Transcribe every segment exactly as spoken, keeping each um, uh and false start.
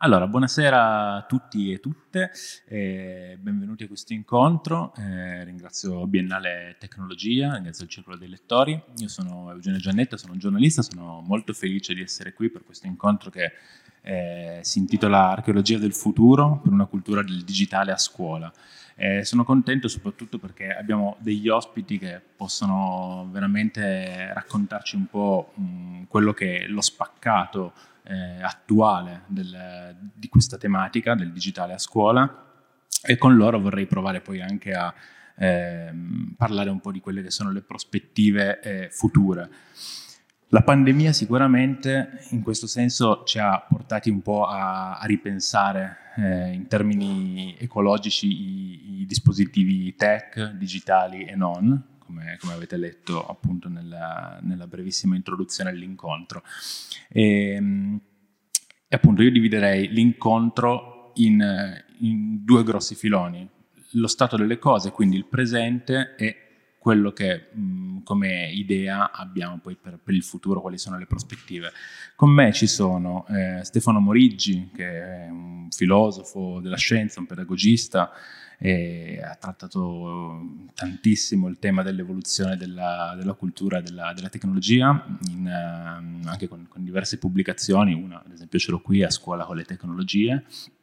Allora, buonasera a tutti e tutte, eh, benvenuti a questo incontro. Eh, ringrazio Biennale Tecnologia, ringrazio il Circolo dei Lettori. Io sono Eugenio Giannetta, sono un giornalista, sono molto felice di essere qui per questo incontro che eh, si intitola Archeologia del futuro per una cultura del digitale a scuola. Eh, sono contento soprattutto perché abbiamo degli ospiti che possono veramente raccontarci un po' mh, quello che è lo spaccato Eh, attuale del, di questa tematica del digitale a scuola, e con loro vorrei provare poi anche a eh, parlare un po' di quelle che sono le prospettive eh, future. La pandemia sicuramente in questo senso ci ha portati un po' a, a ripensare eh, in termini ecologici i, i dispositivi tech, digitali e non, come, come avete letto appunto nella, nella brevissima introduzione all'incontro. E, e appunto io dividerei l'incontro in, in due grossi filoni: lo stato delle cose, quindi il presente, e quello che mh, come idea abbiamo poi per, per il futuro, quali sono le prospettive. Con me ci sono eh, Stefano Moriggi, che è un filosofo della scienza, un pedagogista, e ha trattato tantissimo il tema dell'evoluzione della, della cultura e della, della tecnologia, in, uh, anche con, con diverse pubblicazioni. Una, ad esempio, ce l'ho qui, A scuola con le tecnologie,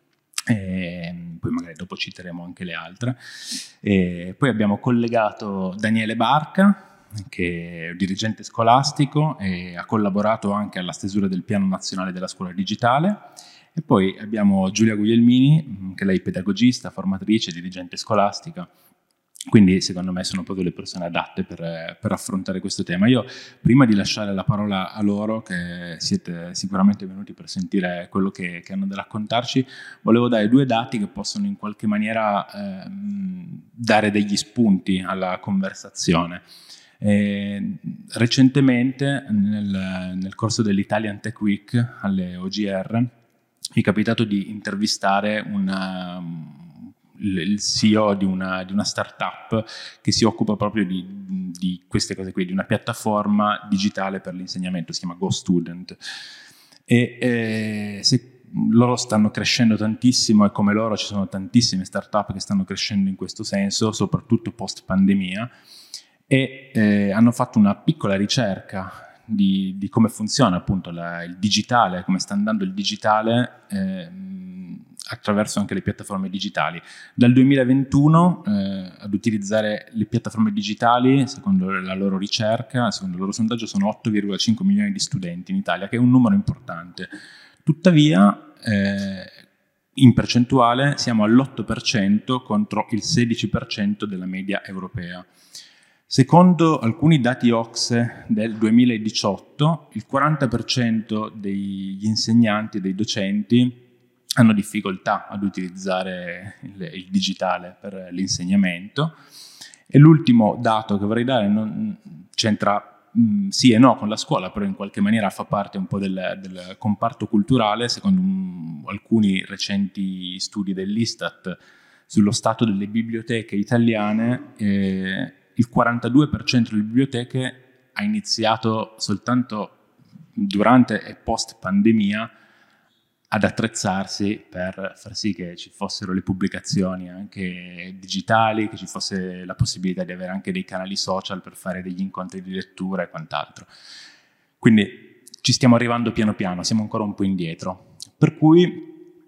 e poi magari dopo citeremo anche le altre. E poi abbiamo collegato Daniele Barca, che è un dirigente scolastico e ha collaborato anche alla stesura del Piano Nazionale della Scuola Digitale. E poi abbiamo Giulia Guglielmini, che lei è pedagogista, formatrice, dirigente scolastica. Quindi secondo me sono proprio le persone adatte per, per affrontare questo tema. Io, prima di lasciare la parola a loro, che siete sicuramente venuti per sentire quello che, che hanno da raccontarci, volevo dare due dati che possono in qualche maniera eh, dare degli spunti alla conversazione. Eh, recentemente, nel, nel corso dell'Italian Tech Week alle O G R, mi è capitato di intervistare una, il C E O di una, di una startup che si occupa proprio di, di queste cose qui, di una piattaforma digitale per l'insegnamento, si chiama GoStudent. E eh, se loro stanno crescendo tantissimo, e come loro ci sono tantissime startup che stanno crescendo in questo senso, soprattutto post pandemia, e eh, hanno fatto una piccola ricerca Di, di come funziona appunto la, il digitale, come sta andando il digitale eh, attraverso anche le piattaforme digitali. Dal duemilaventuno eh, ad utilizzare le piattaforme digitali, secondo la loro ricerca, secondo il loro sondaggio, sono otto virgola cinque milioni di studenti in Italia, che è un numero importante. Tuttavia, eh, in percentuale siamo all'otto per cento contro il sedici per cento della media europea. Secondo alcuni dati O C S E del duemiladiciotto, il quaranta per cento degli insegnanti e dei docenti hanno difficoltà ad utilizzare il, il digitale per l'insegnamento. E l'ultimo dato che vorrei dare non c'entra mh, sì e no con la scuola, però in qualche maniera fa parte un po' del, del comparto culturale. Secondo um, alcuni recenti studi dell'Istat sullo stato delle biblioteche italiane, eh, il quarantadue per cento delle biblioteche ha iniziato soltanto durante e post pandemia ad attrezzarsi per far sì che ci fossero le pubblicazioni anche digitali, che ci fosse la possibilità di avere anche dei canali social per fare degli incontri di lettura e quant'altro. Quindi ci stiamo arrivando piano piano, siamo ancora un po' indietro. Per cui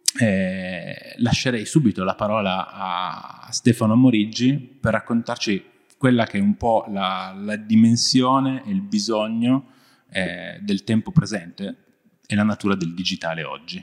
eh, lascerei subito la parola a Stefano Moriggi per raccontarci quella che è un po' la, la dimensione e il bisogno eh, del tempo presente e la natura del digitale oggi.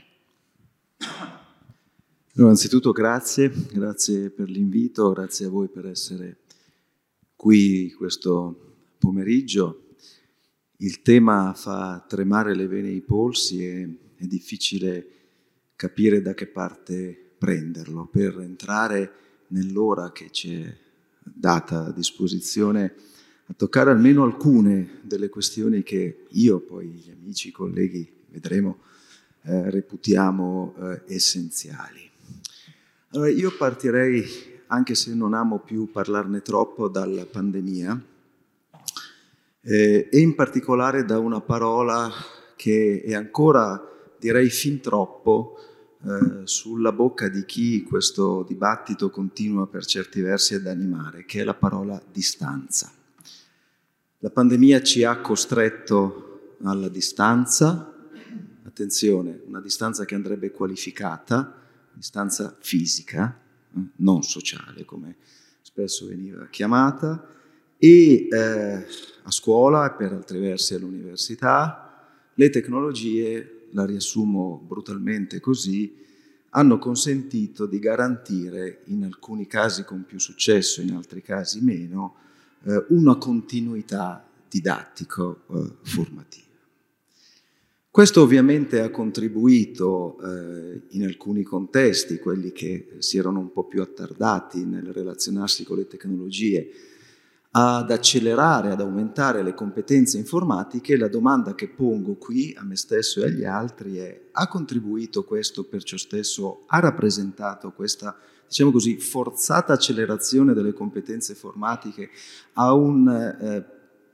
Allora, anzitutto grazie, grazie per l'invito, grazie a voi per essere qui questo pomeriggio. Il tema fa tremare le vene ai polsi e è difficile capire da che parte prenderlo per entrare nell'ora che ci è data a disposizione a toccare almeno alcune delle questioni che io, poi gli amici, i colleghi, vedremo, eh, reputiamo eh, essenziali. Allora, io partirei, anche se non amo più parlarne troppo, dalla pandemia eh, e in particolare da una parola che è ancora, direi, fin troppo eh, sulla bocca di chi questo dibattito continua per certi versi ad animare, che è la parola distanza. La pandemia ci ha costretto alla distanza, attenzione, una distanza che andrebbe qualificata, distanza fisica, eh, non sociale come spesso veniva chiamata, e eh, a scuola e per altri versi all'università le tecnologie, la riassumo brutalmente così, hanno consentito di garantire, in alcuni casi con più successo, in altri casi meno, eh, una continuità didattico-formativa. Questo ovviamente ha contribuito eh, in alcuni contesti, quelli che si erano un po' più attardati nel relazionarsi con le tecnologie, ad accelerare, ad aumentare le competenze informatiche. La domanda che pongo qui a me stesso e agli altri è: ha contribuito questo per ciò stesso, ha rappresentato questa, diciamo così, forzata accelerazione delle competenze informatiche a un eh,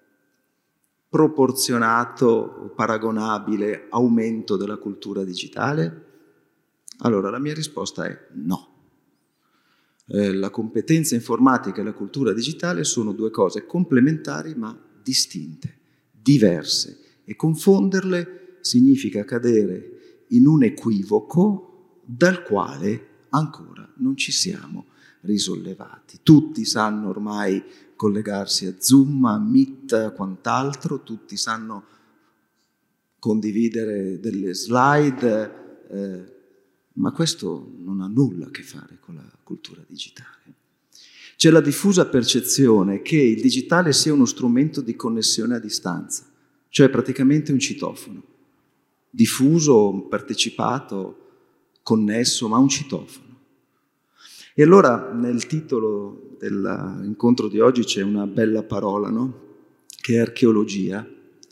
proporzionato, paragonabile aumento della cultura digitale? Allora, la mia risposta è no. Eh, la competenza informatica e la cultura digitale sono due cose complementari ma distinte, diverse, e confonderle significa cadere in un equivoco dal quale ancora non ci siamo risollevati. Tutti sanno ormai collegarsi a Zoom, a Meet, a quant'altro, tutti sanno condividere delle slide, eh, ma questo non ha nulla a che fare con la cultura digitale. C'è la diffusa percezione che il digitale sia uno strumento di connessione a distanza, cioè praticamente un citofono, diffuso, partecipato, connesso, ma un citofono. E allora nel titolo dell'incontro di oggi c'è una bella parola, no? Che è archeologia.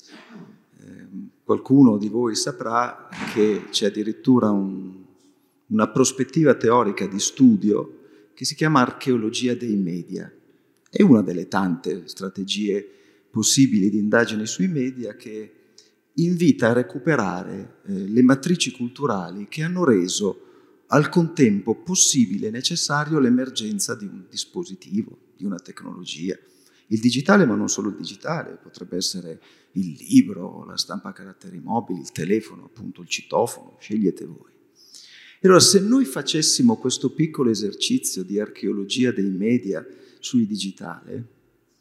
Eh, qualcuno di voi saprà che c'è addirittura un, una prospettiva teorica di studio che si chiama archeologia dei media. È una delle tante strategie possibili di indagine sui media che invita a recuperare eh, le matrici culturali che hanno reso al contempo possibile e necessario l'emergenza di un dispositivo, di una tecnologia. Il digitale, ma non solo il digitale, potrebbe essere il libro, la stampa a caratteri mobili, il telefono, appunto il citofono, scegliete voi. E allora, se noi facessimo questo piccolo esercizio di archeologia dei media sul digitale,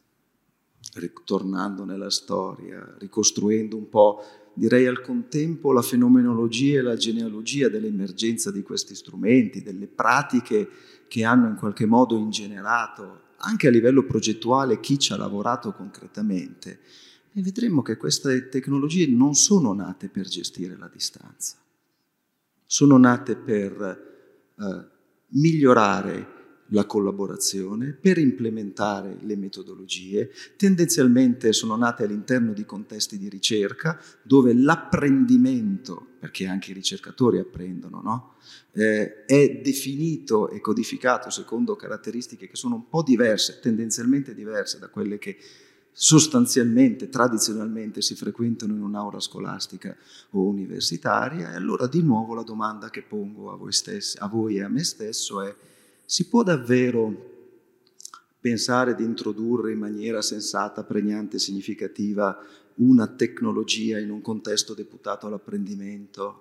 ritornando nella storia, ricostruendo un po', direi al contempo, la fenomenologia e la genealogia dell'emergenza di questi strumenti, delle pratiche che hanno in qualche modo ingenerato, anche a livello progettuale, chi ci ha lavorato concretamente, e vedremo che queste tecnologie non sono nate per gestire la distanza, sono nate per eh, migliorare la collaborazione, per implementare le metodologie. Tendenzialmente sono nate all'interno di contesti di ricerca dove l'apprendimento, perché anche i ricercatori apprendono, no? eh, è definito e codificato secondo caratteristiche che sono un po' diverse, tendenzialmente diverse da quelle che sostanzialmente, tradizionalmente si frequentano in un'aula scolastica o universitaria. E allora di nuovo la domanda che pongo a voi stessi, a voi e a me stesso è: si può davvero pensare di introdurre in maniera sensata, pregnante e significativa una tecnologia in un contesto deputato all'apprendimento,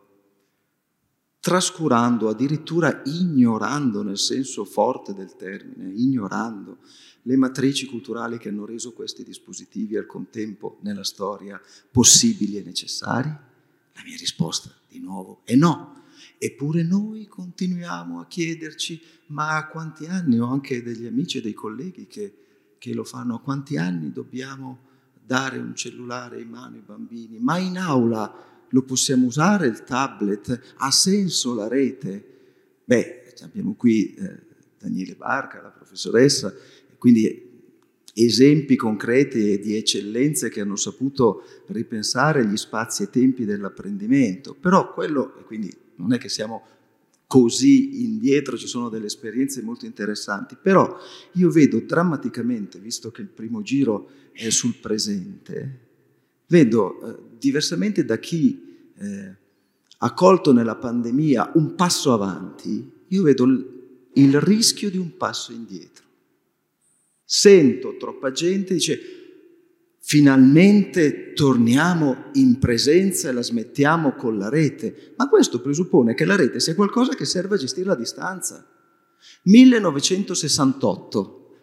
trascurando, addirittura ignorando nel senso forte del termine, ignorando le matrici culturali che hanno reso questi dispositivi al contempo nella storia possibili e necessari? La mia risposta, di nuovo, è no. Eppure noi continuiamo a chiederci: ma a quanti anni? Ho anche degli amici e dei colleghi che, che lo fanno. A quanti anni dobbiamo dare un cellulare in mano ai bambini? Ma in aula lo possiamo usare il tablet? Ha senso la rete? Beh, abbiamo qui eh, Daniele Barca, la professoressa, quindi esempi concreti di eccellenze che hanno saputo ripensare gli spazi e tempi dell'apprendimento. Però quello, e quindi non è che siamo così indietro, ci sono delle esperienze molto interessanti, però io vedo drammaticamente, visto che il primo giro è sul presente, vedo eh, diversamente da chi eh, ha colto nella pandemia un passo avanti, io vedo il, il rischio di un passo indietro. Sento troppa gente dice finalmente torniamo in presenza e la smettiamo con la rete, ma questo presuppone che la rete sia qualcosa che serve a gestire la distanza. millenovecentosessantotto,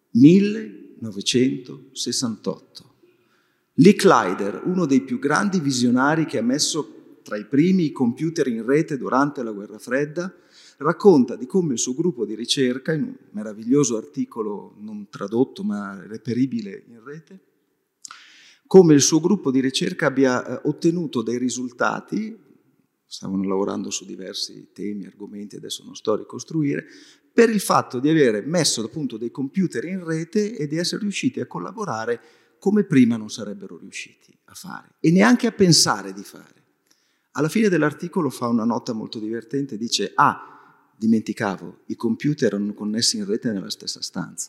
millenovecentosessantotto. Lee Clyder, uno dei più grandi visionari che ha messo tra i primi computer in rete durante la guerra fredda, racconta di come il suo gruppo di ricerca, in un meraviglioso articolo non tradotto ma reperibile in rete, come il suo gruppo di ricerca abbia eh, ottenuto dei risultati, stavano lavorando su diversi temi, argomenti, adesso non sto a ricostruire, per il fatto di avere messo appunto dei computer in rete e di essere riusciti a collaborare come prima non sarebbero riusciti a fare e neanche a pensare di fare. Alla fine dell'articolo fa una nota molto divertente, dice ah, dimenticavo, i computer erano connessi in rete nella stessa stanza.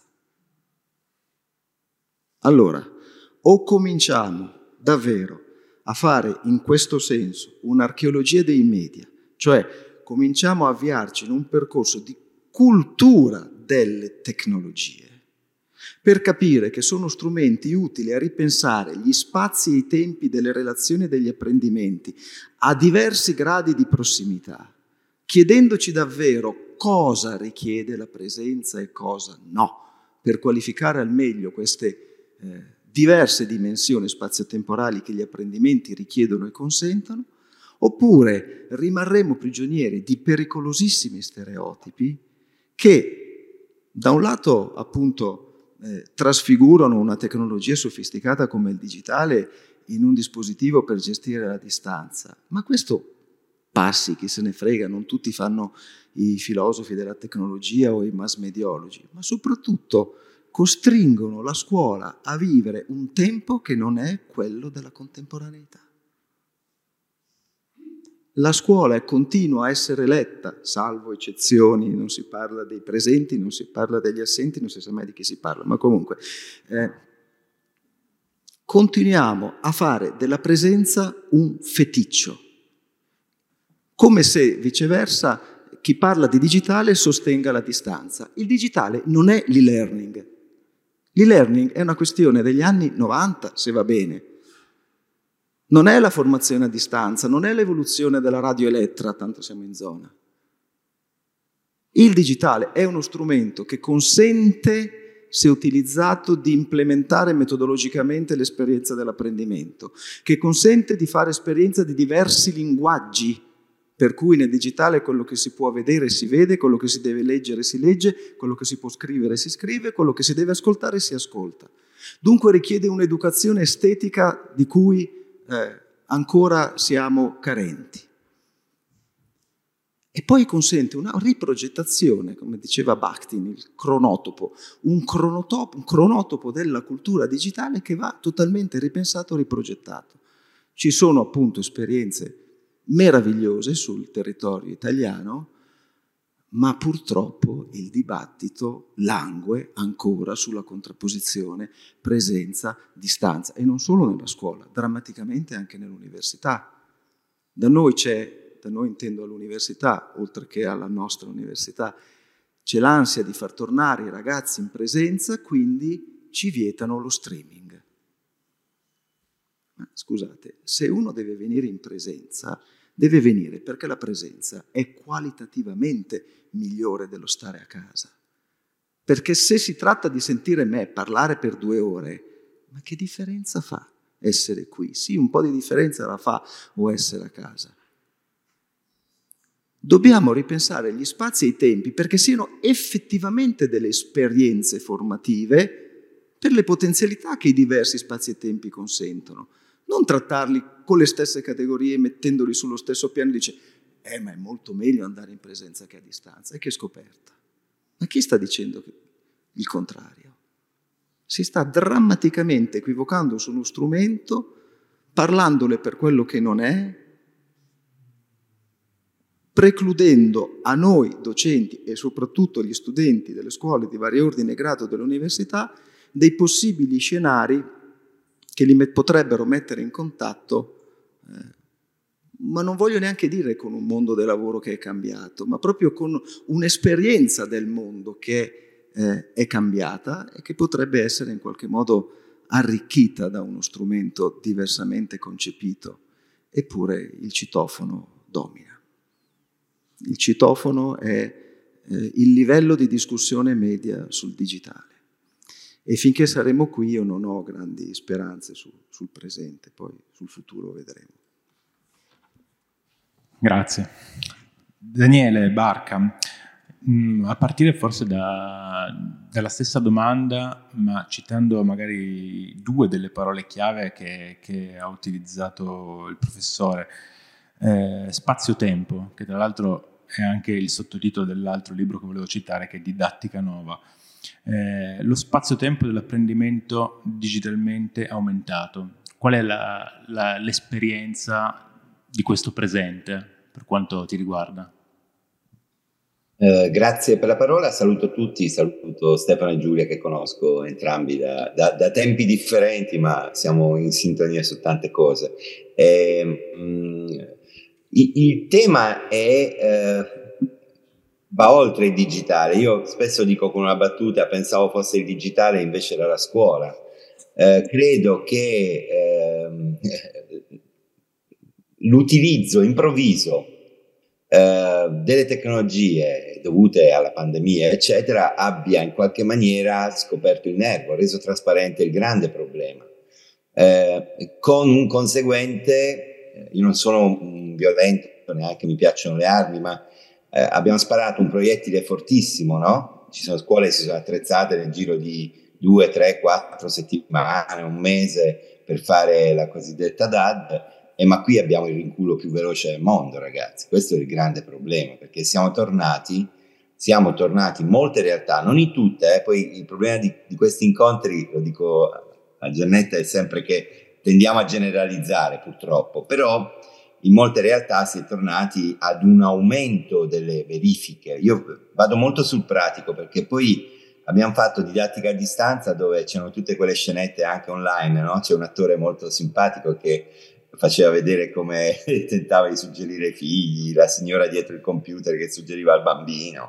Allora, o cominciamo davvero a fare in questo senso un'archeologia dei media, cioè cominciamo a avviarci in un percorso di cultura delle tecnologie, per capire che sono strumenti utili a ripensare gli spazi e i tempi delle relazioni e degli apprendimenti a diversi gradi di prossimità, chiedendoci davvero cosa richiede la presenza e cosa no, per qualificare al meglio queste eh, diverse dimensioni spazio-temporali che gli apprendimenti richiedono e consentono, oppure rimarremo prigionieri di pericolosissimi stereotipi che da un lato appunto Eh, trasfigurano una tecnologia sofisticata come il digitale in un dispositivo per gestire la distanza. Ma questo passi, chi se ne frega, non tutti fanno i filosofi della tecnologia o i mass mediologi, ma soprattutto costringono la scuola a vivere un tempo che non è quello della contemporaneità. La scuola continua a essere letta, salvo eccezioni, non si parla dei presenti, non si parla degli assenti, non si sa mai di chi si parla, ma comunque eh, continuiamo a fare della presenza un feticcio, come se viceversa chi parla di digitale sostenga la distanza. Il digitale non è l'e-learning. L'e-learning è una questione degli anni novanta, se va bene. Non è la formazione a distanza, non è l'evoluzione della radioelettra, tanto siamo in zona. Il digitale è uno strumento che consente, se utilizzato, di implementare metodologicamente l'esperienza dell'apprendimento, che consente di fare esperienza di diversi linguaggi, per cui nel digitale quello che si può vedere si vede, quello che si deve leggere si legge, quello che si può scrivere si scrive, quello che si deve ascoltare si ascolta. Dunque richiede un'educazione estetica di cui Eh, ancora siamo carenti. E poi consente una riprogettazione, come diceva Bakhtin, il cronotopo, un cronotopo, un cronotopo della cultura digitale che va totalmente ripensato e riprogettato. Ci sono appunto esperienze meravigliose sul territorio italiano, ma purtroppo il dibattito langue ancora sulla contrapposizione presenza, distanza, e non solo nella scuola, drammaticamente anche nell'università. Da noi c'è, da noi intendo all'università, oltre che alla nostra università, c'è l'ansia di far tornare i ragazzi in presenza, quindi ci vietano lo streaming. Ma scusate, se uno deve venire in presenza, deve venire perché la presenza è qualitativamente migliore dello stare a casa. Perché se si tratta di sentire me parlare per due ore, ma che differenza fa essere qui? Sì, un po' di differenza la fa o essere a casa. Dobbiamo ripensare gli spazi e i tempi perché siano effettivamente delle esperienze formative per le potenzialità che i diversi spazi e tempi consentono. Non trattarli con le stesse categorie, mettendoli sullo stesso piano e dice eh, ma è molto meglio andare in presenza che a distanza. E che scoperta. Ma chi sta dicendo il contrario? Si sta drammaticamente equivocando su uno strumento, parlandole per quello che non è, precludendo a noi docenti e soprattutto agli studenti delle scuole di vario ordine e grado dell'università dei possibili scenari che li met- potrebbero mettere in contatto eh, ma non voglio neanche dire con un mondo del lavoro che è cambiato, ma proprio con un'esperienza del mondo che eh, è cambiata e che potrebbe essere in qualche modo arricchita da uno strumento diversamente concepito. Eppure il citofono domina. Il citofono è eh, il livello di discussione media sul digitale. E finché saremo qui io non ho grandi speranze su, sul presente, poi sul futuro vedremo. Grazie. Daniele Barca, mh, a partire forse da, dalla stessa domanda, ma citando magari due delle parole chiave che, che ha utilizzato il professore, eh, spazio-tempo, che tra l'altro è anche il sottotitolo dell'altro libro che volevo citare, che è Didattica Nova. Eh, lo spazio-tempo dell'apprendimento digitalmente aumentato. Qual è la, la, l'esperienza di questo presente, per quanto ti riguarda? Eh, grazie per la parola, saluto tutti, saluto Stefano e Giulia che conosco entrambi da, da, da tempi differenti, ma siamo in sintonia su tante cose. Eh, mh, il, il tema è, eh, va oltre il digitale. Io spesso dico con una battuta, pensavo fosse il digitale, invece era la scuola. Eh, credo che eh, l'utilizzo improvviso eh, delle tecnologie dovute alla pandemia, eccetera, abbia in qualche maniera scoperto il nervo, reso trasparente il grande problema, eh, con un conseguente, io non sono un violento, neanche mi piacciono le armi, ma eh, abbiamo sparato un proiettile fortissimo, no? Ci sono scuole che si sono attrezzate nel giro di due, tre, quattro settimane, un mese per fare la cosiddetta D A D. E ma qui abbiamo il rinculo più veloce del mondo, ragazzi. Questo è il grande problema, perché siamo tornati, siamo tornati in molte realtà, non in tutte, eh, poi il problema di, di questi incontri, lo dico a Giannetta, è sempre che tendiamo a generalizzare purtroppo, però in molte realtà si è tornati ad un aumento delle verifiche. Io vado molto sul pratico, perché poi abbiamo fatto didattica a distanza dove c'erano tutte quelle scenette anche online, no? C'è un attore molto simpatico che faceva vedere come tentava di suggerire ai figli, la signora dietro il computer che suggeriva al bambino.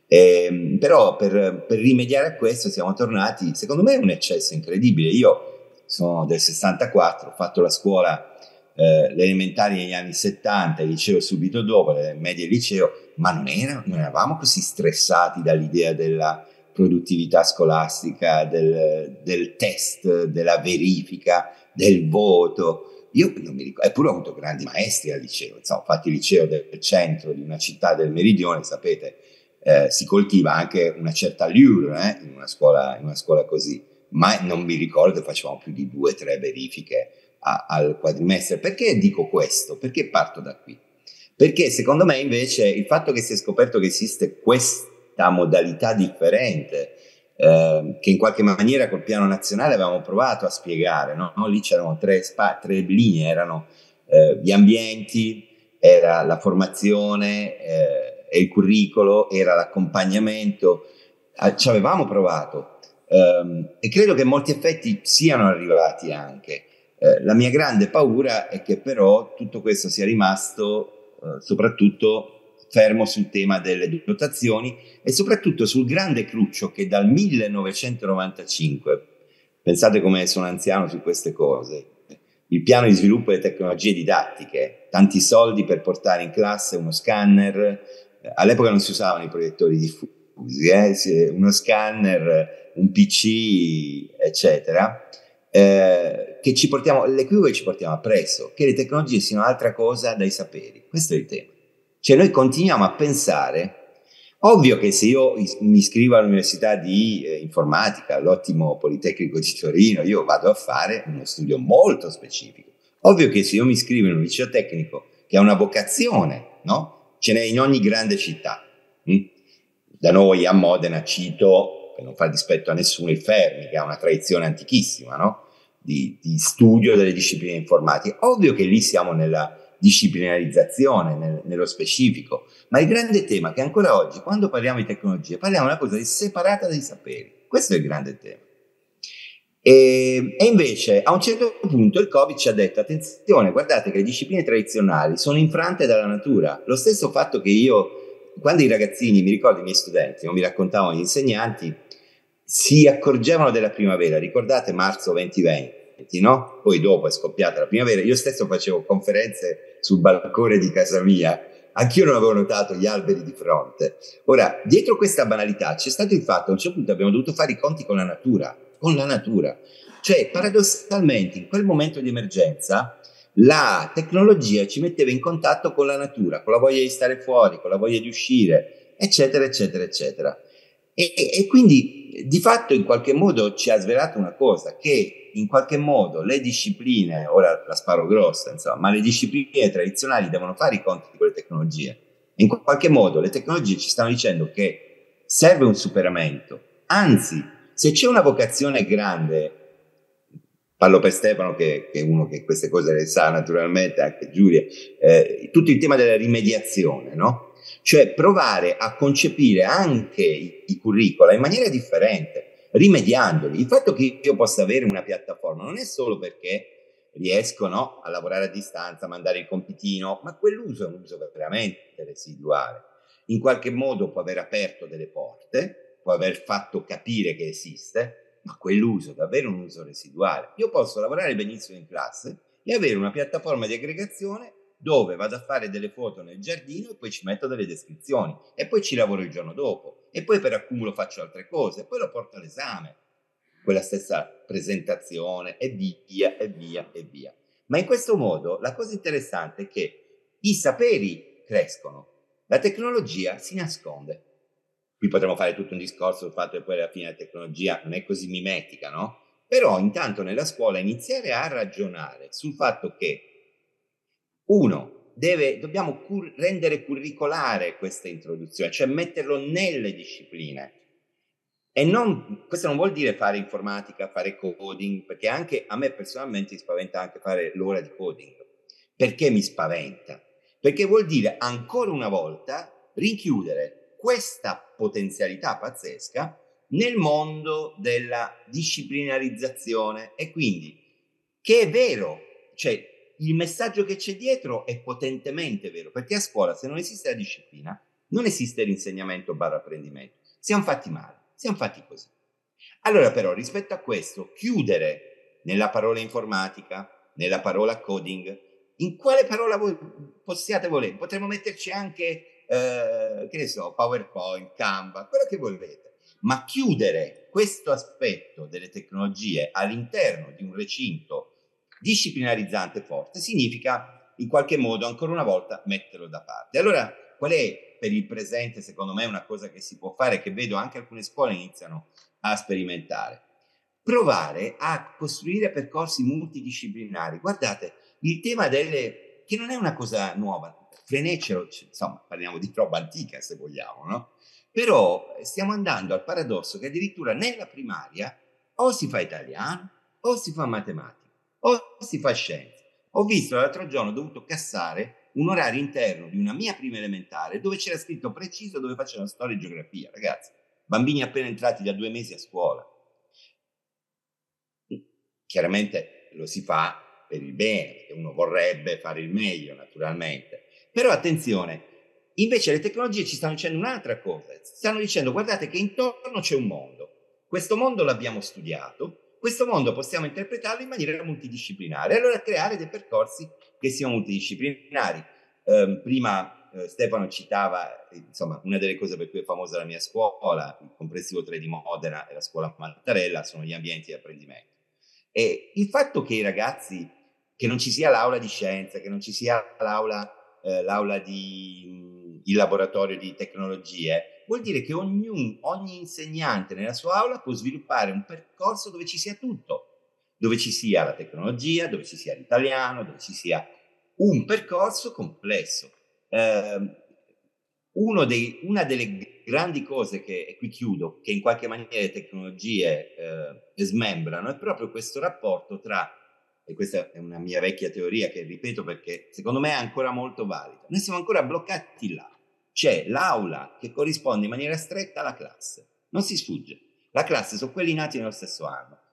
E, però per, per rimediare a questo siamo tornati, secondo me è un eccesso incredibile. Io sono del sessantaquattro, ho fatto la scuola, eh, le elementari negli anni settanta, il liceo subito dopo, le medie e il liceo, ma non, era, non eravamo così stressati dall'idea della produttività scolastica, del, del test, della verifica, del voto. Io non mi ricordo, eppure ho avuto grandi maestri al liceo, insomma, ho fatto il liceo del centro di una città del meridione, sapete, eh, si coltiva anche una certa allure eh, in, una scuola, in una scuola così, ma non mi ricordo, facevamo più di due o tre verifiche a, al quadrimestre. Perché dico questo? Perché parto da qui? Perché secondo me invece il fatto che si è scoperto che esiste questa modalità differente, Eh, che in qualche maniera col piano nazionale avevamo provato a spiegare, no? No, lì c'erano tre, spa, tre linee, erano eh, gli ambienti, era la formazione eh, e il curricolo, era l'accompagnamento, eh, ci avevamo provato eh, e credo che molti effetti siano arrivati anche. Eh, la mia grande paura è che però tutto questo sia rimasto eh, soprattutto fermo sul tema delle dotazioni e soprattutto sul grande cruccio che dal millenovecentonovantacinque, pensate come sono anziano su queste cose, il piano di sviluppo delle tecnologie didattiche, tanti soldi per portare in classe uno scanner, all'epoca non si usavano i proiettori diffusi, eh, uno scanner, un P C, eccetera, eh, che ci portiamo, l'equivoco che ci portiamo appresso, che le tecnologie siano altra cosa dai saperi, questo è il tema. Cioè noi continuiamo a pensare, ovvio che se io mi iscrivo all'università di eh, informatica, all'ottimo Politecnico di Torino, io vado a fare uno studio molto specifico. Ovvio che se io mi iscrivo in un liceo tecnico che ha una vocazione, no? Ce n'è in ogni grande città. Hm? Da noi a Modena cito, per non far dispetto a nessuno, il Fermi, che ha una tradizione antichissima, no? Di, di studio delle discipline informatiche. Ovvio che lì siamo nella disciplinarizzazione, nel, nello specifico, ma il grande tema è che ancora oggi, quando parliamo di tecnologia, parliamo di una cosa di separata dai saperi. Questo è il grande tema. E, e invece a un certo punto il Covid ci ha detto: attenzione, guardate che le discipline tradizionali sono infrante dalla natura. Lo stesso fatto che io, quando i ragazzini, mi ricordo i miei studenti, non mi raccontavano gli insegnanti, si accorgevano della primavera, ricordate marzo duemilaventi, no? Poi dopo è scoppiata la primavera, io stesso facevo conferenze sul balcone di casa mia, anch'io non avevo notato gli alberi di fronte. Ora, dietro questa banalità c'è stato il fatto che a un certo punto abbiamo dovuto fare i conti con la natura, con la natura. Cioè, paradossalmente, in quel momento di emergenza, la tecnologia ci metteva in contatto con la natura, con la voglia di stare fuori, con la voglia di uscire, eccetera, eccetera, eccetera. E, e, e quindi, di fatto, in qualche modo ci ha svelato una cosa, che in qualche modo le discipline, ora la sparo grossa, insomma, ma le discipline tradizionali devono fare i conti con le tecnologie. In qualche modo le tecnologie ci stanno dicendo che serve un superamento. Anzi, se c'è una vocazione grande, parlo per Stefano che, che è uno che queste cose le sa naturalmente, anche Giulia, eh, tutto il tema della rimediazione, no? Cioè provare a concepire anche i, i curricula in maniera differente, rimediandoli. Il fatto che io possa avere una piattaforma non è solo perché riesco, no, a lavorare a distanza, a mandare il compitino, ma quell'uso è un uso veramente residuale. In qualche modo può aver aperto delle porte, può aver fatto capire che esiste, ma quell'uso è davvero un uso residuale. Io posso lavorare benissimo in classe e avere una piattaforma di aggregazione dove vado a fare delle foto nel giardino e poi ci metto delle descrizioni e poi ci lavoro il giorno dopo e poi per accumulo faccio altre cose e poi lo porto all'esame, quella stessa presentazione e via e via e via. Ma in questo modo la cosa interessante è che i saperi crescono, la tecnologia si nasconde. Qui potremmo fare tutto un discorso sul fatto che poi alla fine la tecnologia non è così mimetica, no? Però intanto nella scuola iniziare a ragionare sul fatto che uno, deve, dobbiamo cur- rendere curricolare questa introduzione, cioè metterlo nelle discipline. E non, questo non vuol dire fare informatica, fare coding, perché anche a me personalmente mi spaventa anche fare l'ora di coding. Perché mi spaventa? Perché vuol dire ancora una volta rinchiudere questa potenzialità pazzesca nel mondo della disciplinarizzazione e quindi che è vero, cioè il messaggio che c'è dietro è potentemente vero, perché a scuola se non esiste la disciplina non esiste l'insegnamento barra apprendimento, siamo fatti male, siamo fatti così. Allora però rispetto a questo chiudere nella parola informatica, nella parola coding, in quale parola voi possiate volere, potremmo metterci anche eh, che ne so, PowerPoint, Canva, quello che volete, ma chiudere questo aspetto delle tecnologie all'interno di un recinto disciplinarizzante forte significa in qualche modo ancora una volta metterlo da parte. Allora qual è per il presente secondo me una cosa che si può fare, che vedo anche alcune scuole iniziano a sperimentare? Provare a costruire percorsi multidisciplinari. Guardate, il tema delle, che non è una cosa nuova, Frenecero, insomma parliamo di roba antica se vogliamo, no? Però stiamo andando al paradosso che addirittura nella primaria o si fa italiano o si fa matematica o si fa scienze. Ho visto l'altro giorno, ho dovuto cassare un orario interno di una mia prima elementare dove c'era scritto preciso dove facevano storia e geografia. Ragazzi, bambini appena entrati da due mesi a scuola. Chiaramente lo si fa per il bene, perché uno vorrebbe fare il meglio naturalmente. Però attenzione, invece le tecnologie ci stanno dicendo un'altra cosa. Stanno dicendo guardate che intorno c'è un mondo. Questo mondo l'abbiamo studiato. Questo mondo possiamo interpretarlo in maniera multidisciplinare, allora creare dei percorsi che siano multidisciplinari. Eh, prima eh, Stefano citava, insomma, una delle cose per cui è famosa la mia scuola, il comprensivo tre di Modena e la scuola Mattarella, sono gli ambienti di apprendimento. E il fatto che i ragazzi, che non ci sia l'aula di scienza, che non ci sia l'aula, eh, l'aula di, il laboratorio di tecnologie, vuol dire che ogni, ogni insegnante nella sua aula può sviluppare un percorso dove ci sia tutto, dove ci sia la tecnologia, dove ci sia l'italiano, dove ci sia un percorso complesso. Eh, uno dei, una delle grandi cose che, e qui chiudo, che in qualche maniera le tecnologie eh, smembrano, è proprio questo rapporto tra, e questa è una mia vecchia teoria che ripeto perché secondo me è ancora molto valida, noi siamo ancora bloccati là. C'è l'aula che corrisponde in maniera stretta alla classe, non si sfugge. La classe sono quelli nati nello stesso anno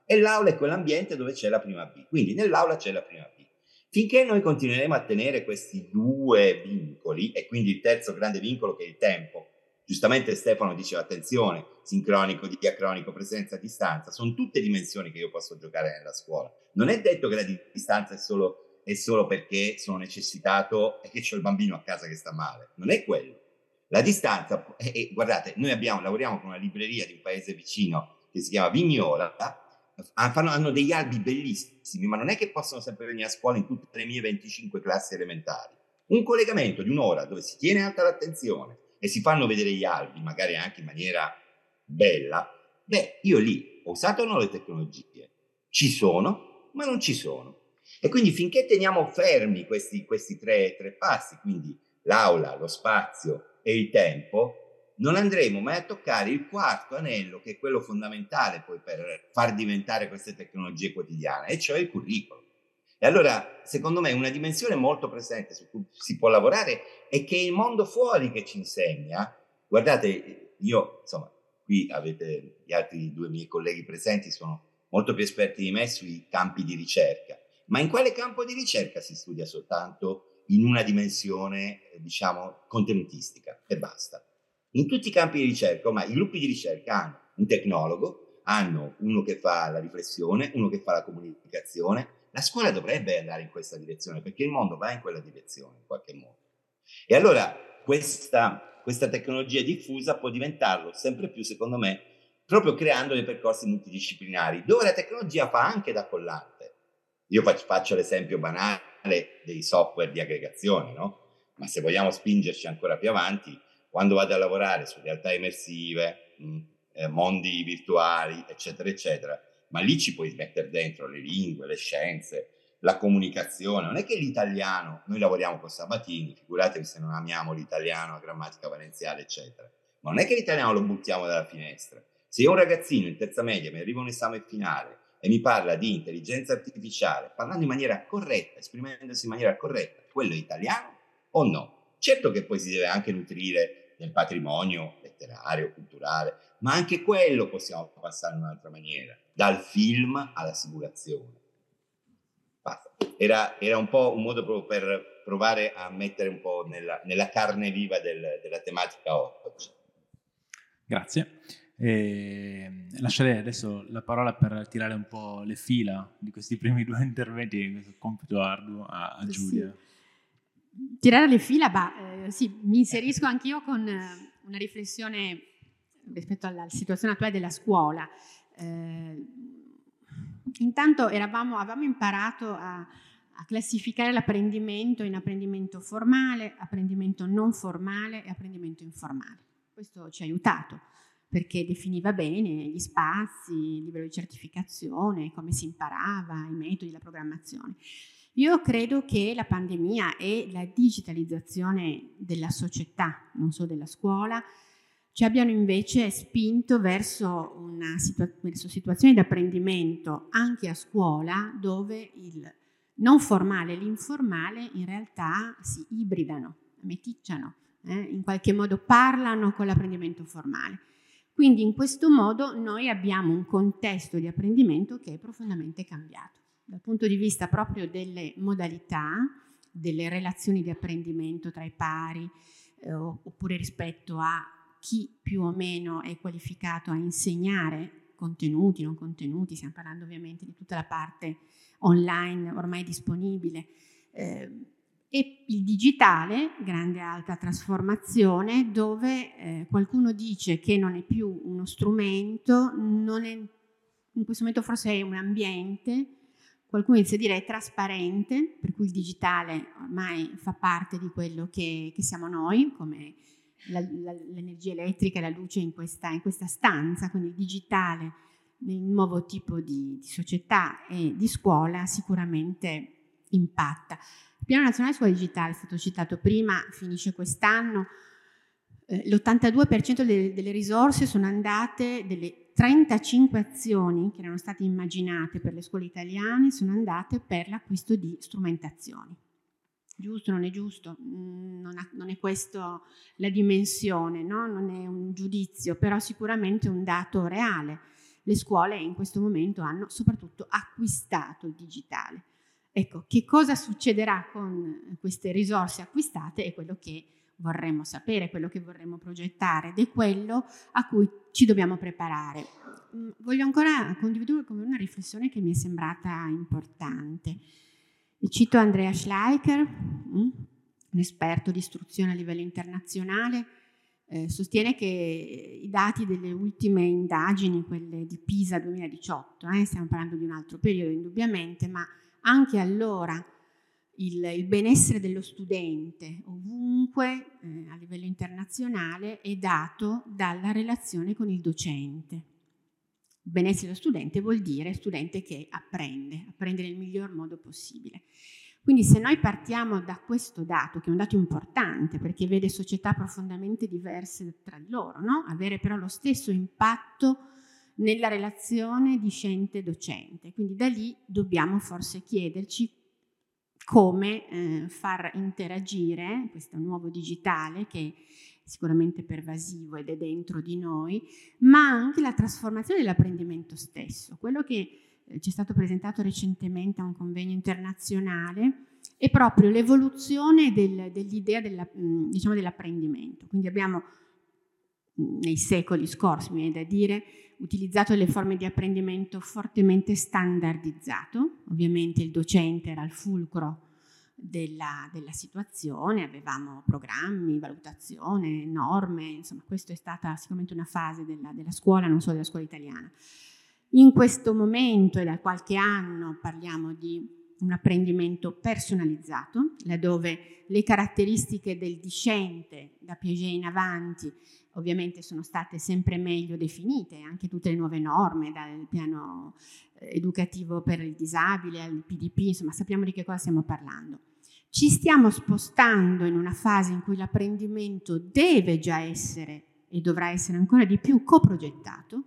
e l'aula è quell'ambiente dove c'è la prima B, quindi nell'aula c'è la prima B. Finché noi continueremo a tenere questi due vincoli, e quindi il terzo grande vincolo che è il tempo, giustamente Stefano diceva attenzione, sincronico, diacronico, presenza, distanza, sono tutte dimensioni che io posso giocare nella scuola. Non è detto che la distanza è solo, è solo perché sono necessitato e che c'ho il bambino a casa che sta male, non è quello. La distanza, e, e guardate, noi abbiamo, lavoriamo con una libreria di un paese vicino che si chiama Vignola, fanno, hanno degli albi bellissimi, ma non è che possono sempre venire a scuola in tutte le mie venticinque classi elementari. Un collegamento di un'ora dove si tiene alta l'attenzione e si fanno vedere gli albi, magari anche in maniera bella, beh, io lì ho usato o no le tecnologie? Ci sono, ma non ci sono. E quindi finché teniamo fermi questi, questi tre, tre passi, quindi l'aula, lo spazio e il tempo, non andremo mai a toccare il quarto anello, che è quello fondamentale poi per far diventare queste tecnologie quotidiane, e cioè il curriculum. E allora, secondo me, una dimensione molto presente su cui si può lavorare è che è il mondo fuori che ci insegna. Guardate, io, insomma, qui avete gli altri due miei colleghi presenti, sono molto più esperti di me sui campi di ricerca. Ma in quale campo di ricerca si studia soltanto in una dimensione, diciamo, contenutistica e basta? In tutti i campi di ricerca, ormai i gruppi di ricerca hanno un tecnologo, hanno uno che fa la riflessione, uno che fa la comunicazione. La scuola dovrebbe andare in questa direzione, perché il mondo va in quella direzione in qualche modo. E allora questa, questa tecnologia diffusa può diventarlo sempre più, secondo me, proprio creando dei percorsi multidisciplinari, dove la tecnologia fa anche da collante. Io faccio, faccio l'esempio banale dei software di aggregazione, no? Ma se vogliamo spingerci ancora più avanti, quando vado a lavorare su realtà immersive, mh, eh, mondi virtuali, eccetera, eccetera, ma lì ci puoi mettere dentro le lingue, le scienze, la comunicazione. Non è che l'italiano, noi lavoriamo con Sabatini, figuratevi se non amiamo l'italiano, la grammatica valenziale, eccetera, ma non è che l'italiano lo buttiamo dalla finestra. Se io un ragazzino in terza media mi arriva un esame finale e mi parla di intelligenza artificiale, parlando in maniera corretta, esprimendosi in maniera corretta, quello è italiano o no? Certo che poi si deve anche nutrire del patrimonio letterario, culturale, ma anche quello possiamo passare in un'altra maniera, dal film alla simulazione. Basta. Era, era un po' un modo proprio per provare a mettere un po' nella, nella carne viva del, della tematica oggi. Grazie. E lascerei adesso la parola per tirare un po' le fila di questi primi due interventi, questo compito arduo, a, a Giulia. Sì. Tirare le fila, bah, eh, sì, mi inserisco anch'io con eh, una riflessione rispetto alla situazione attuale della scuola. Eh, intanto eravamo, avevamo imparato a, a classificare l'apprendimento in apprendimento formale, apprendimento non formale e apprendimento informale. Questo ci ha aiutato perché definiva bene gli spazi, il livello di certificazione, come si imparava, i metodi, la programmazione. Io credo che la pandemia e la digitalizzazione della società, non solo della scuola, ci abbiano invece spinto verso, una situa- verso situazioni di apprendimento anche a scuola dove il non formale e l'informale in realtà si ibridano, meticciano, eh? in qualche modo parlano con l'apprendimento formale. Quindi in questo modo noi abbiamo un contesto di apprendimento che è profondamente cambiato. Dal punto di vista proprio delle modalità, delle relazioni di apprendimento tra i pari, eh, oppure rispetto a chi più o meno è qualificato a insegnare contenuti, non contenuti, stiamo parlando ovviamente di tutta la parte online ormai disponibile, eh, e il digitale, grande alta trasformazione, dove eh, qualcuno dice che non è più uno strumento, non è, in questo momento forse è un ambiente. Qualcuno inizia a dire è trasparente, per cui il digitale ormai fa parte di quello che, che siamo noi, come la, la, l'energia elettrica e la luce in questa, in questa stanza, quindi il digitale nel nuovo tipo di, di società e di scuola sicuramente impatta. Il Piano Nazionale Scuola Digitale è stato citato prima, finisce quest'anno, eh, l'ottantadue per cento delle, delle risorse sono andate, delle trentacinque azioni che erano state immaginate per le scuole italiane sono andate per l'acquisto di strumentazioni. Giusto, non è giusto? Non, ha, non è questo la dimensione, no? Non è un giudizio, però sicuramente un dato reale. le scuole in questo momento hanno soprattutto acquistato il digitale. Ecco, che cosa succederà con queste risorse acquistate è quello che vorremmo sapere, quello che vorremmo progettare ed è quello a cui ci dobbiamo preparare. Voglio ancora condividere con voi una riflessione che mi è sembrata importante. E cito Andrea Schleicher, un esperto di istruzione a livello internazionale, eh, sostiene che i dati delle ultime indagini, quelle di Pisa duemiladiciotto, eh, stiamo parlando di un altro periodo indubbiamente, ma anche allora il, il benessere dello studente ovunque eh, a livello internazionale è dato dalla relazione con il docente. Il benessere dello studente vuol dire studente che apprende, apprende nel miglior modo possibile. Quindi se noi partiamo da questo dato, che è un dato importante perché vede società profondamente diverse tra di loro, no? Avere però lo stesso impatto nella relazione discente-docente, quindi da lì dobbiamo forse chiederci come eh, far interagire questo nuovo digitale che è sicuramente pervasivo ed è dentro di noi, ma anche la trasformazione dell'apprendimento stesso. Quello che eh, ci è stato presentato recentemente a un convegno internazionale è proprio l'evoluzione del, dell'idea della, diciamo, dell'apprendimento. Quindi abbiamo nei secoli scorsi, mi viene da dire, utilizzato delle forme di apprendimento fortemente standardizzato. Ovviamente il docente era il fulcro della, della situazione, avevamo programmi, valutazione, norme, insomma questa è stata sicuramente una fase della, della scuola, non solo della scuola italiana. In questo momento e da qualche anno parliamo di un apprendimento personalizzato, laddove le caratteristiche del discente da Piaget in avanti ovviamente sono state sempre meglio definite, anche tutte le nuove norme, dal piano educativo per il disabile al P D P, insomma sappiamo di che cosa stiamo parlando. Ci stiamo spostando in una fase in cui l'apprendimento deve già essere e dovrà essere ancora di più coprogettato,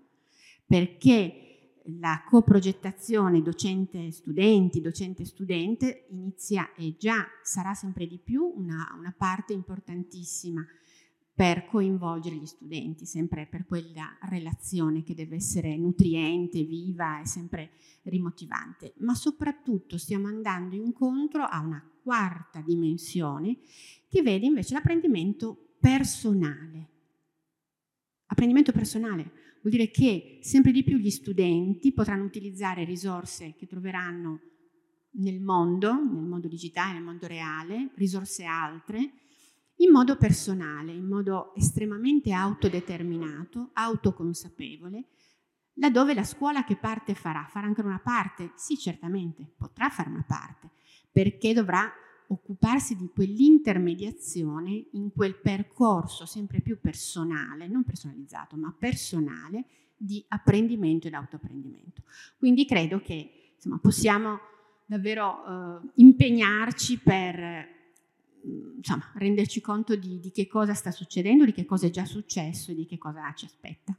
perché la coprogettazione docente-studenti, docente-studente inizia e già sarà sempre di più una, una parte importantissima per coinvolgere gli studenti, sempre per quella relazione che deve essere nutriente, viva e sempre rimotivante. Ma soprattutto stiamo andando incontro a una quarta dimensione che vede invece l'apprendimento personale. Apprendimento personale vuol dire che sempre di più gli studenti potranno utilizzare risorse che troveranno nel mondo, nel mondo digitale, nel mondo reale, risorse altre, in modo personale, in modo estremamente autodeterminato, autoconsapevole, laddove la scuola che parte farà? Farà anche una parte? Sì, certamente, potrà fare una parte, perché dovrà occuparsi di quell'intermediazione in quel percorso sempre più personale, non personalizzato, ma personale, di apprendimento ed autoapprendimento. Quindi credo che insomma, possiamo davvero eh, impegnarci per insomma, renderci conto di, di che cosa sta succedendo, di che cosa è già successo e di che cosa ci aspetta.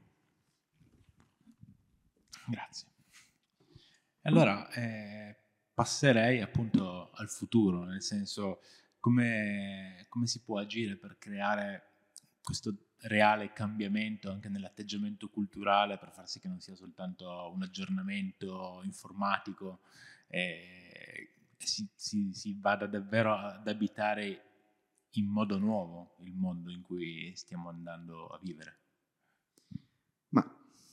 Grazie. Allora, eh, passerei appunto al futuro, nel senso come, come si può agire per creare questo reale cambiamento anche nell'atteggiamento culturale, per far sì che non sia soltanto un aggiornamento informatico e si, si, si vada davvero ad abitare in modo nuovo il mondo in cui stiamo andando a vivere. Ma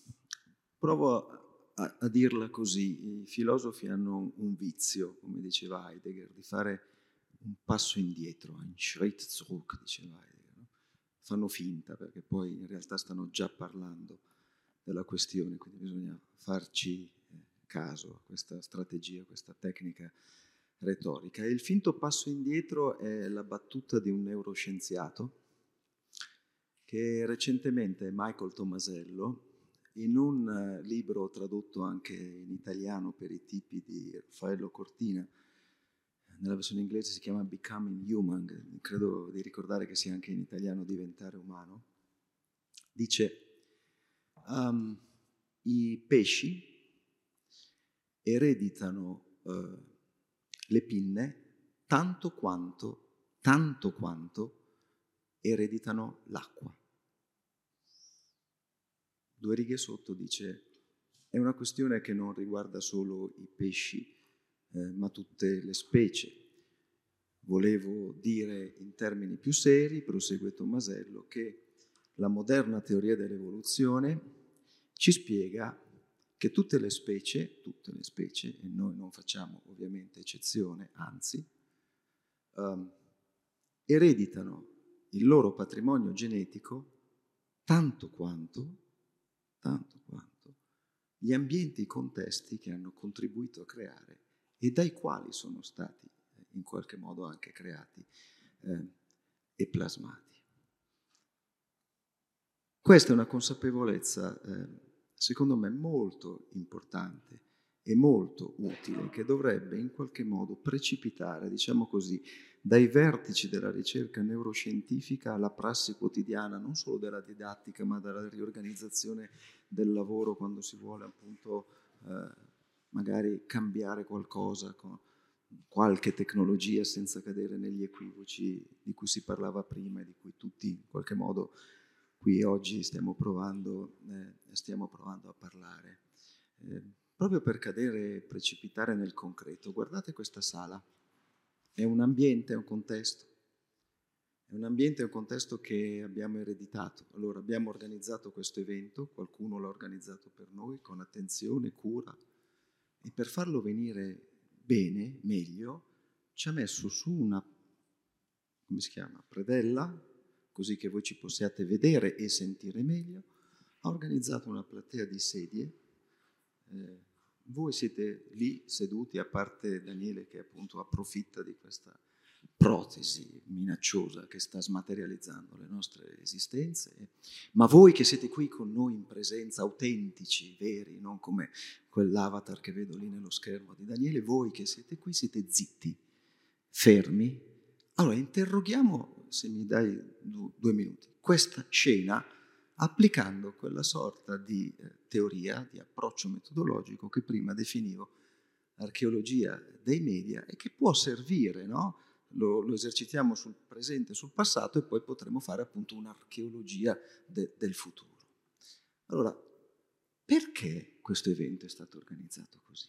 provo a, a dirla così, i filosofi hanno un vizio, come diceva Heidegger, di fare un passo indietro, ein Schritt zurück, diceva Heidegger, no? Fanno finta perché poi in realtà stanno già parlando della questione, quindi bisogna farci caso a questa strategia, a questa tecnica retorica. E il finto passo indietro è la battuta di un neuroscienziato che recentemente, Michael Tomasello, in un libro tradotto anche in italiano per i tipi di Raffaello Cortina, nella versione inglese si chiama Becoming Human, credo di ricordare che sia anche in italiano Diventare umano, dice um, i pesci ereditano uh, le pinne tanto quanto, tanto quanto ereditano l'acqua. Due righe sotto dice è una questione che non riguarda solo i pesci, eh, ma tutte le specie. Volevo dire in termini più seri, prosegue Tommasello, che la moderna teoria dell'evoluzione ci spiega che tutte le specie, tutte le specie, e noi non facciamo ovviamente eccezione, anzi, um, ereditano il loro patrimonio genetico tanto quanto, tanto quanto gli ambienti, i contesti che hanno contribuito a creare e dai quali sono stati in qualche modo anche creati eh, e plasmati. Questa è una consapevolezza, eh, secondo me, molto importante e molto utile, che dovrebbe in qualche modo precipitare, diciamo così, dai vertici della ricerca neuroscientifica alla prassi quotidiana, non solo della didattica, ma della riorganizzazione del lavoro quando si vuole appunto eh, magari cambiare qualcosa con qualche tecnologia senza cadere negli equivoci di cui si parlava prima e di cui tutti in qualche modo qui oggi stiamo provando, eh, stiamo provando a parlare. Eh, proprio per cadere e precipitare nel concreto, guardate questa sala. È un ambiente, è un contesto. È un ambiente, è un contesto che abbiamo ereditato. Allora, abbiamo organizzato questo evento, qualcuno l'ha organizzato per noi con attenzione, cura, e per farlo venire bene, meglio, ci ha messo su una, come si chiama, predella, così che voi ci possiate vedere e sentire meglio, ha organizzato una platea di sedie. Eh, voi siete lì seduti, a parte Daniele che appunto approfitta di questa protesi minacciosa che sta smaterializzando le nostre esistenze, ma voi che siete qui con noi in presenza, autentici, veri, non come quell'avatar che vedo lì nello schermo di Daniele, voi che siete qui siete zitti, fermi. Allora interroghiamo, se mi dai due minuti, questa scena applicando quella sorta di eh, teoria, di approccio metodologico che prima definivo archeologia dei media e che può servire, no? Lo, lo esercitiamo sul presente e sul passato e poi potremo fare appunto un'archeologia de, del futuro. Allora, perché questo evento è stato organizzato così?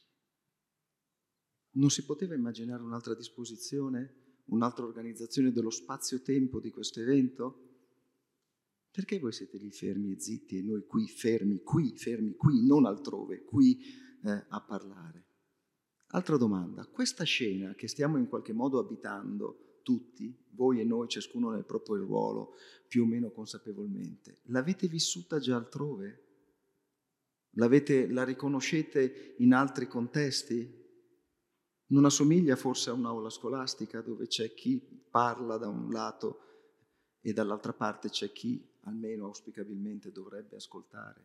Non si poteva immaginare un'altra disposizione, un'altra organizzazione dello spazio-tempo di questo evento? Perché voi siete lì fermi e zitti e noi qui fermi, qui fermi, qui, non altrove, qui eh, a parlare? Altra domanda, questa scena che stiamo in qualche modo abitando tutti, voi e noi, ciascuno nel proprio ruolo, più o meno consapevolmente, l'avete vissuta già altrove? L'avete, la riconoscete in altri contesti? Non assomiglia forse a un'aula scolastica dove c'è chi parla da un lato e dall'altra parte c'è chi, almeno auspicabilmente, dovrebbe ascoltare?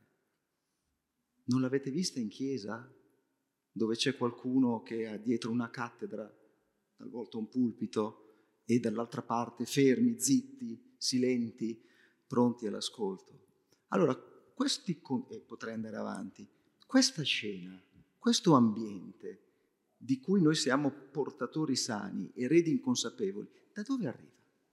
Non l'avete vista in chiesa? Dove c'è qualcuno che ha dietro una cattedra, talvolta un pulpito, e dall'altra parte fermi, zitti, silenti, pronti all'ascolto. Allora, questi, e potrei andare avanti, questa scena, questo ambiente di cui noi siamo portatori sani, eredi inconsapevoli, da dove arriva?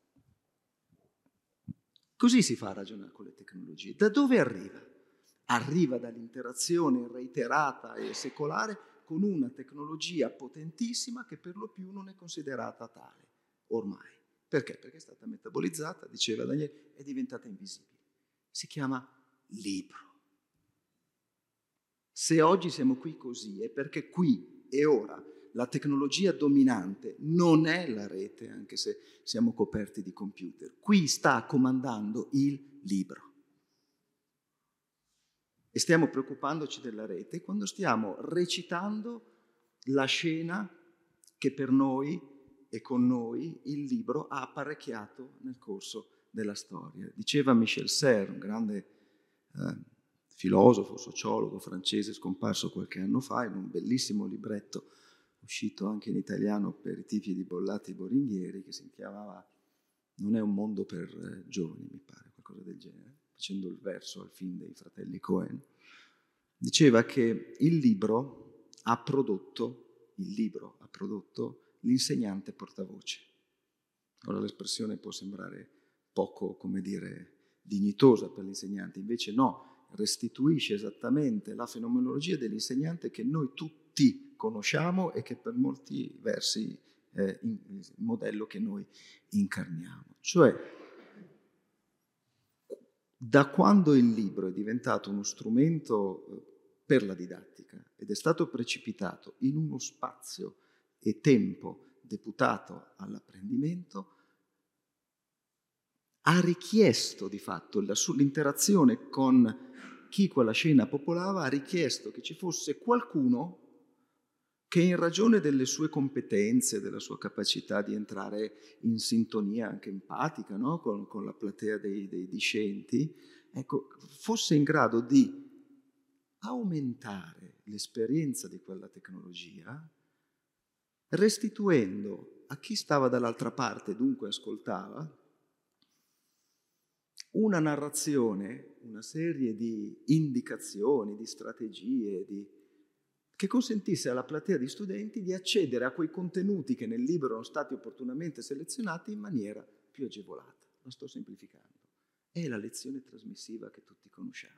Così si fa a ragionare con le tecnologie. Da dove arriva? Arriva dall'interazione reiterata e secolare con una tecnologia potentissima che per lo più non è considerata tale ormai. Perché? Perché è stata metabolizzata, diceva Daniele, è diventata invisibile. Si chiama libro. Se oggi siamo qui così è perché qui e ora la tecnologia dominante non è la rete, anche se siamo coperti di computer. Qui sta comandando il libro. E stiamo preoccupandoci della rete quando stiamo recitando la scena che per noi e con noi il libro ha apparecchiato nel corso della storia. Diceva Michel Serres, un grande eh, filosofo, sociologo francese scomparso qualche anno fa, in un bellissimo libretto uscito anche in italiano per i tipi di Bollati Boringhieri, che si chiamava Non è un mondo per eh, giovani, mi pare, qualcosa del genere, facendo il verso al film dei fratelli Cohen. Diceva che il libro ha prodotto, il libro ha prodotto l'insegnante portavoce. Ora l'espressione può sembrare poco, come dire, dignitosa per l'insegnante, invece no, restituisce esattamente la fenomenologia dell'insegnante che noi tutti conosciamo e che per molti versi è il modello che noi incarniamo. Cioè, da quando il libro è diventato uno strumento per la didattica ed è stato precipitato in uno spazio e tempo deputato all'apprendimento, ha richiesto di fatto la, l'interazione con chi quella scena popolava, ha richiesto che ci fosse qualcuno che in ragione delle sue competenze, della sua capacità di entrare in sintonia anche empatica, no? con, con la platea dei, dei discenti, ecco, fosse in grado di aumentare l'esperienza di quella tecnologia, restituendo a chi stava dall'altra parte e dunque ascoltava una narrazione, una serie di indicazioni, di strategie, di, che consentisse alla platea di studenti di accedere a quei contenuti che nel libro erano stati opportunamente selezionati in maniera più agevolata. Lo sto semplificando. È la lezione trasmissiva che tutti conosciamo.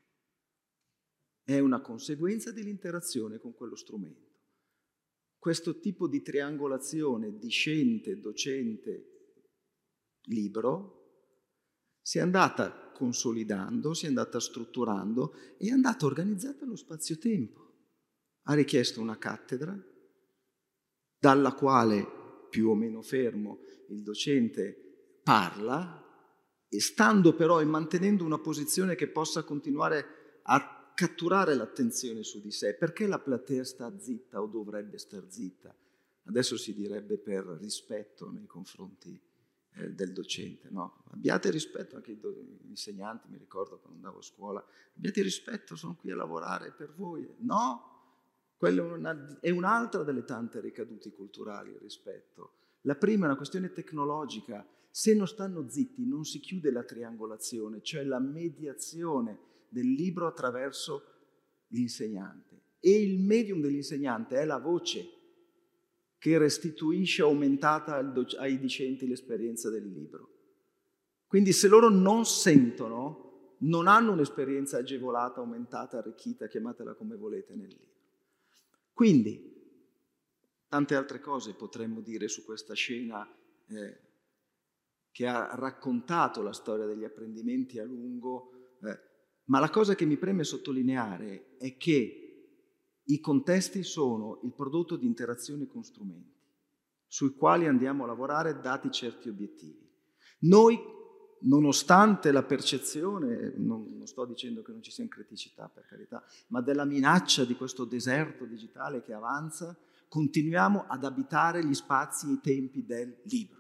È una conseguenza dell'interazione con quello strumento. Questo tipo di triangolazione discente, docente, libro si è andata consolidando, si è andata strutturando e è andata organizzata allo spazio-tempo. Ha richiesto una cattedra dalla quale, più o meno fermo, il docente parla, e stando però e mantenendo una posizione che possa continuare a catturare l'attenzione su di sé. Perché la platea sta zitta o dovrebbe star zitta? Adesso si direbbe per rispetto nei confronti eh, del docente, no? Abbiate rispetto, anche gli insegnanti, mi ricordo quando andavo a scuola, abbiate rispetto, sono qui a lavorare per voi. No! Quello è un'altra delle tante ricadute culturali, il rispetto. La prima è una questione tecnologica. Se non stanno zitti non si chiude la triangolazione, cioè la mediazione del libro attraverso l'insegnante. E il medium dell'insegnante è la voce che restituisce aumentata ai discenti l'esperienza del libro. Quindi se loro non sentono, non hanno un'esperienza agevolata, aumentata, arricchita, chiamatela come volete nel libro. Quindi, tante altre cose potremmo dire su questa scena eh, che ha raccontato la storia degli apprendimenti a lungo, eh, ma la cosa che mi preme sottolineare è che i contesti sono il prodotto di interazioni con strumenti, sui quali andiamo a lavorare dati certi obiettivi. Noi, nonostante la percezione, non, non sto dicendo che non ci sia criticità, per carità, ma della minaccia di questo deserto digitale che avanza, continuiamo ad abitare gli spazi e i tempi del libro.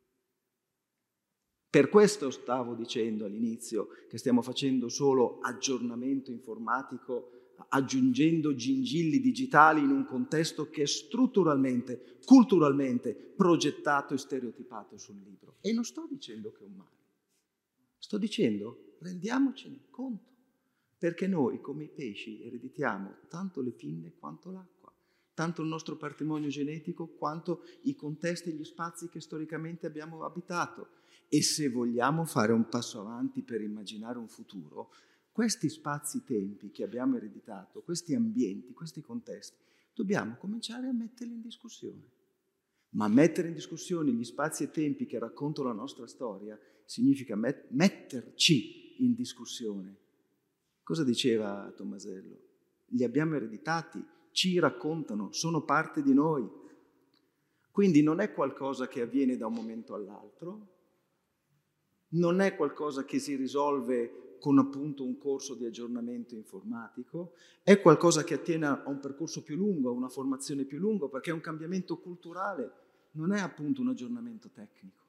Per questo stavo dicendo all'inizio che stiamo facendo solo aggiornamento informatico, aggiungendo gingilli digitali in un contesto che è strutturalmente, culturalmente progettato e stereotipato sul libro. E non sto dicendo che è un male. Sto dicendo, rendiamocene conto, perché noi come i pesci ereditiamo tanto le pinne quanto l'acqua, tanto il nostro patrimonio genetico quanto i contesti e gli spazi che storicamente abbiamo abitato. E se vogliamo fare un passo avanti per immaginare un futuro, questi spazi-tempi che abbiamo ereditato, questi ambienti, questi contesti, dobbiamo cominciare a metterli in discussione. Ma mettere in discussione gli spazi e tempi che raccontano la nostra storia significa met- metterci in discussione. Cosa diceva Tommasello? Li abbiamo ereditati, ci raccontano, sono parte di noi. Quindi non è qualcosa che avviene da un momento all'altro, non è qualcosa che si risolve con appunto un corso di aggiornamento informatico, è qualcosa che attiene a un percorso più lungo, a una formazione più lunga, perché è un cambiamento culturale, non è appunto un aggiornamento tecnico.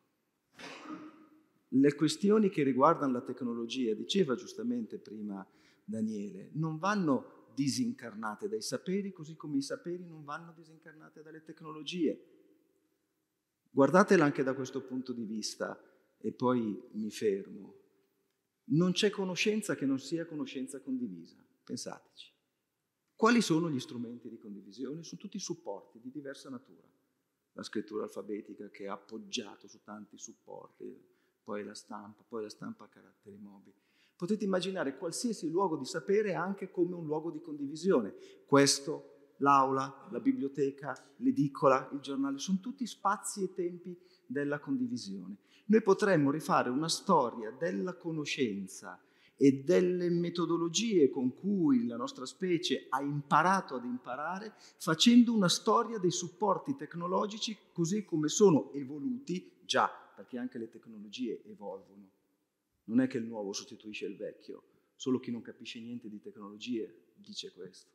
Le questioni che riguardano la tecnologia, diceva giustamente prima Daniele, non vanno disincarnate dai saperi, così come i saperi non vanno disincarnate dalle tecnologie. Guardatela anche da questo punto di vista e poi mi fermo. Non c'è conoscenza che non sia conoscenza condivisa, pensateci. Quali sono gli strumenti di condivisione? Sono tutti supporti di diversa natura. La scrittura alfabetica che è appoggiato su tanti supporti, poi la stampa, poi la stampa a caratteri mobili. Potete immaginare qualsiasi luogo di sapere anche come un luogo di condivisione. Questo, l'aula, la biblioteca, l'edicola, il giornale, sono tutti spazi e tempi della condivisione. Noi potremmo rifare una storia della conoscenza e delle metodologie con cui la nostra specie ha imparato ad imparare, facendo una storia dei supporti tecnologici così come sono evoluti già, perché anche le tecnologie evolvono. Non è che il nuovo sostituisce il vecchio, solo chi non capisce niente di tecnologie dice questo.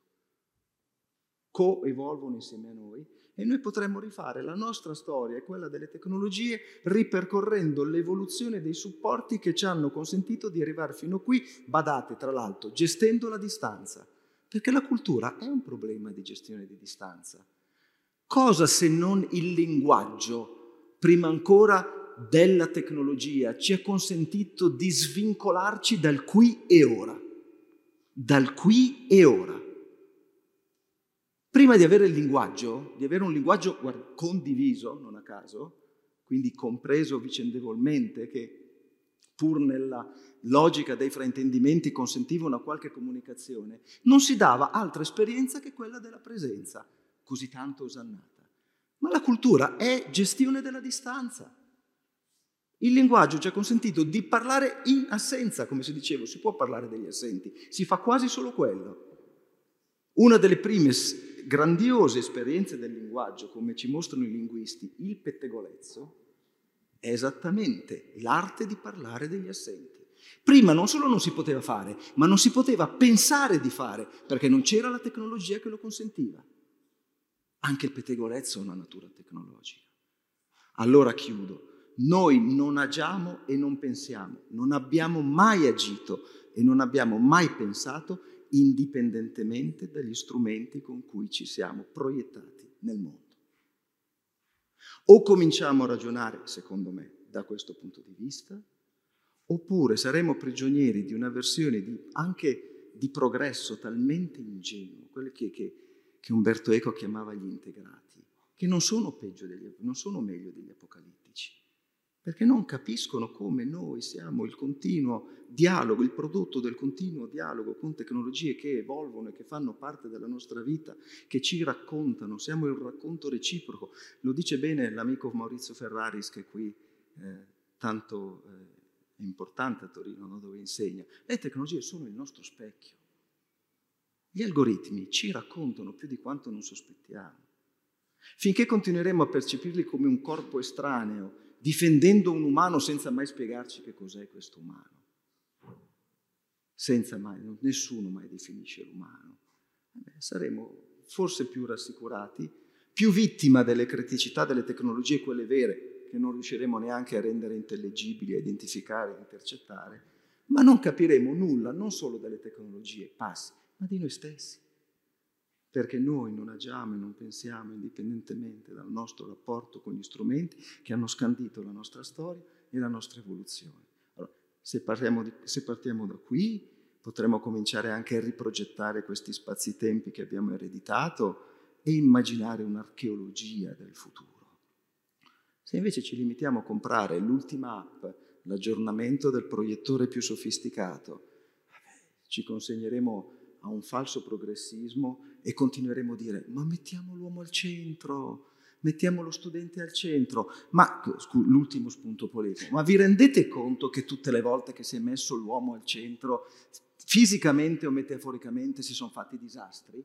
Co-evolvono insieme a noi e noi potremmo rifare la nostra storia e quella delle tecnologie ripercorrendo l'evoluzione dei supporti che ci hanno consentito di arrivare fino a qui, badate tra l'altro, gestendo la distanza, perché la cultura è un problema di gestione di distanza. Cosa se non il linguaggio, prima ancora della tecnologia, ci ha consentito di svincolarci dal qui e ora, dal qui e ora. Prima di avere il linguaggio, di avere un linguaggio guarda, condiviso, non a caso, quindi compreso vicendevolmente, che pur nella logica dei fraintendimenti consentiva una qualche comunicazione, non si dava altra esperienza che quella della presenza, così tanto osannata. Ma la cultura è gestione della distanza. Il linguaggio ci ha consentito di parlare in assenza, come si diceva, si può parlare degli assenti, si fa quasi solo quello. Una delle prime grandiose esperienze del linguaggio, come ci mostrano i linguisti, il pettegolezzo, è esattamente l'arte di parlare degli assenti. Prima non solo non si poteva fare, ma non si poteva pensare di fare, perché non c'era la tecnologia che lo consentiva. Anche il pettegolezzo ha una natura tecnologica. Allora chiudo. Noi non agiamo e non pensiamo, non abbiamo mai agito e non abbiamo mai pensato indipendentemente dagli strumenti con cui ci siamo proiettati nel mondo. O cominciamo a ragionare, secondo me, da questo punto di vista, oppure saremo prigionieri di una versione di, anche di progresso talmente ingenuo, quelli che, che, che Umberto Eco chiamava gli integrati, che non sono peggio degli, non sono meglio degli apocalittici, perché non capiscono come noi siamo il continuo dialogo, il prodotto del continuo dialogo con tecnologie che evolvono e che fanno parte della nostra vita, che ci raccontano, siamo il racconto reciproco. Lo dice bene l'amico Maurizio Ferraris, che qui eh, tanto eh, è importante a Torino, no? Dove insegna. Le tecnologie sono il nostro specchio. Gli algoritmi ci raccontano più di quanto non sospettiamo. Finché continueremo a percepirli come un corpo estraneo, difendendo un umano senza mai spiegarci che cos'è questo umano. Senza mai, nessuno mai definisce l'umano. Eh, saremo forse più rassicurati, più vittima delle criticità delle tecnologie, quelle vere, che non riusciremo neanche a rendere intellegibili, a identificare, a intercettare, ma non capiremo nulla, non solo delle tecnologie, passi, ma di noi stessi. Perché noi non agiamo e non pensiamo indipendentemente dal nostro rapporto con gli strumenti che hanno scandito la nostra storia e la nostra evoluzione. Allora, se, parliamo di, se partiamo da qui, potremo cominciare anche a riprogettare questi spazi-tempi che abbiamo ereditato e immaginare un'archeologia del futuro. Se invece ci limitiamo a comprare l'ultima app, l'aggiornamento del proiettore più sofisticato, ci consegneremo a un falso progressismo e continueremo a dire ma mettiamo l'uomo al centro, mettiamo lo studente al centro, ma scu- l'ultimo spunto politico, ma vi rendete conto che tutte le volte che si è messo l'uomo al centro, fisicamente o metaforicamente si sono fatti disastri?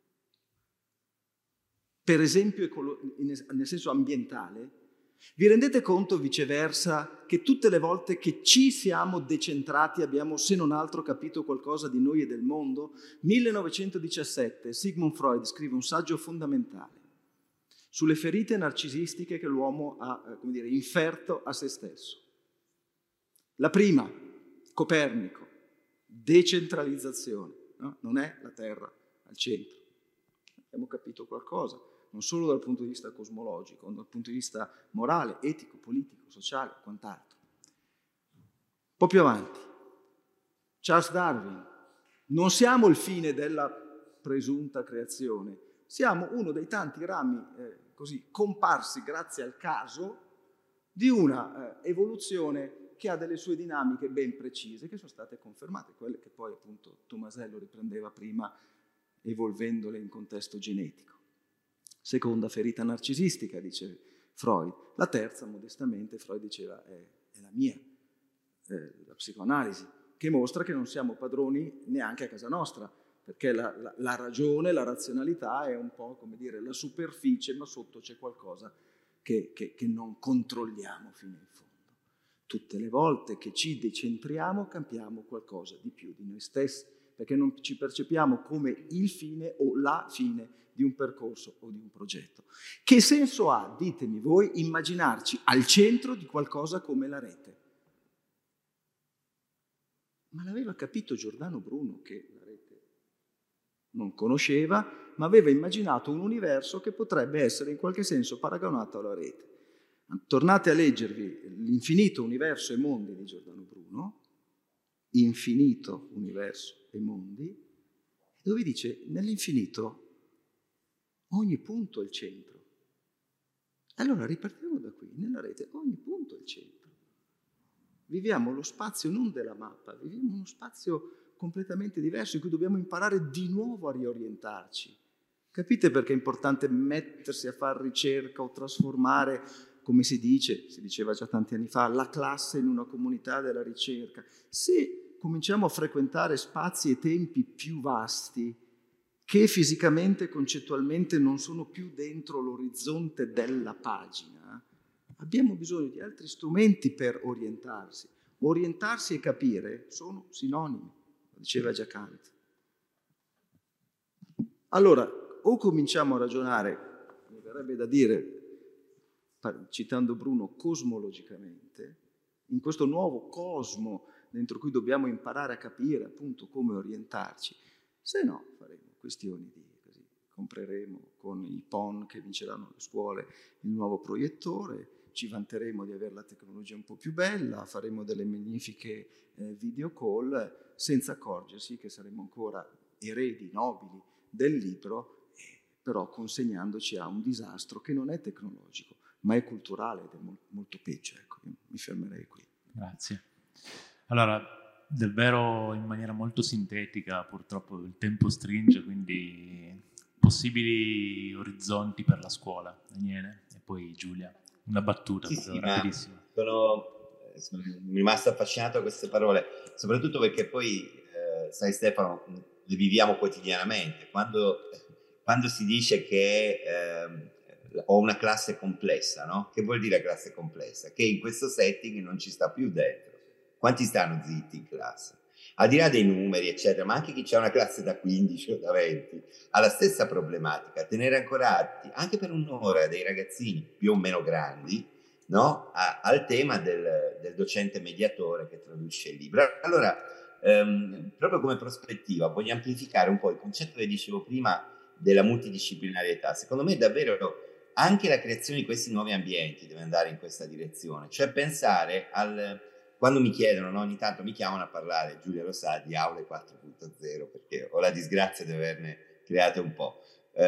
Per esempio nel senso ambientale, vi rendete conto viceversa che tutte le volte che ci siamo decentrati abbiamo se non altro capito qualcosa di noi e del mondo? millenovecentodiciassette Sigmund Freud scrive un saggio fondamentale sulle ferite narcisistiche che l'uomo ha, come dire, inferto a se stesso. La prima, Copernico, decentralizzazione, no? Non è la Terra al centro. Abbiamo capito qualcosa, non solo dal punto di vista cosmologico, ma dal punto di vista morale, etico, politico, sociale, quant'altro. Un po' più avanti, Charles Darwin. Non siamo il fine della presunta creazione, siamo uno dei tanti rami eh, così comparsi grazie al caso di una eh, evoluzione che ha delle sue dinamiche ben precise, che sono state confermate, quelle che poi appunto Tomasello riprendeva prima, evolvendole in contesto genetico. Seconda ferita narcisistica, dice Freud. La terza, modestamente, Freud diceva, è, è la mia, eh, la psicoanalisi, che mostra che non siamo padroni neanche a casa nostra, perché la, la, la ragione, la razionalità è un po' come dire la superficie, ma sotto c'è qualcosa che, che, che non controlliamo fino in fondo. Tutte le volte che ci decentriamo cambiamo qualcosa di più di noi stessi, perché non ci percepiamo come il fine o la fine di un percorso o di un progetto. Che senso ha, ditemi voi, immaginarci al centro di qualcosa come la rete? Ma l'aveva capito Giordano Bruno che la rete non conosceva, ma aveva immaginato un universo che potrebbe essere in qualche senso paragonato alla rete. Tornate a leggervi L'infinito universo e mondi di Giordano Bruno, Infinito universo e mondi, dove dice nell'infinito ogni punto è il centro. Allora ripartiamo da qui, nella rete ogni punto è il centro. Viviamo lo spazio non della mappa, viviamo uno spazio completamente diverso in cui dobbiamo imparare di nuovo a riorientarci. Capite perché è importante mettersi a fare ricerca o trasformare, come si dice, si diceva già tanti anni fa, la classe in una comunità della ricerca? Se cominciamo a frequentare spazi e tempi più vasti, che fisicamente e concettualmente non sono più dentro l'orizzonte della pagina, abbiamo bisogno di altri strumenti per orientarsi. Orientarsi e capire sono sinonimi, lo diceva già Kant. Allora, o cominciamo a ragionare, mi verrebbe da dire, citando Bruno, cosmologicamente, in questo nuovo cosmo dentro cui dobbiamo imparare a capire appunto come orientarci, se no faremo questioni di così, compreremo con i P O N che vinceranno le scuole il nuovo proiettore, ci vanteremo di avere la tecnologia un po' più bella, faremo delle magnifiche eh, video call senza accorgersi che saremo ancora eredi nobili del libro, eh, però consegnandoci a un disastro che non è tecnologico, ma è culturale ed è mo- molto peggio. Ecco, io mi fermerei qui. Grazie. Allora, davvero in maniera molto sintetica, purtroppo il tempo stringe, quindi possibili orizzonti per la scuola. Daniele, e poi Giulia. Una battuta, sì, sì, rapidissima. Sono, sono rimasto affascinato da queste parole, soprattutto perché poi, eh, sai Stefano, le viviamo quotidianamente. Quando, quando si dice che eh, ho una classe complessa, no? Che vuol dire classe complessa? Che in questo setting non ci sta più dentro. Quanti stanno zitti in classe? Al di là dei numeri, eccetera, ma anche chi ha una classe da quindici o da venti ha la stessa problematica, tenere ancora atti, anche per un'ora, dei ragazzini più o meno grandi, no? a, al tema del, del docente mediatore che traduce il libro. Allora, ehm, proprio come prospettiva, voglio amplificare un po' il concetto che dicevo prima della multidisciplinarietà. Secondo me davvero anche la creazione di questi nuovi ambienti deve andare in questa direzione, cioè pensare al... Quando mi chiedono, no, ogni tanto mi chiamano a parlare, Giulia lo sa, di aule quattro punto zero, perché ho la disgrazia di averne create un po'.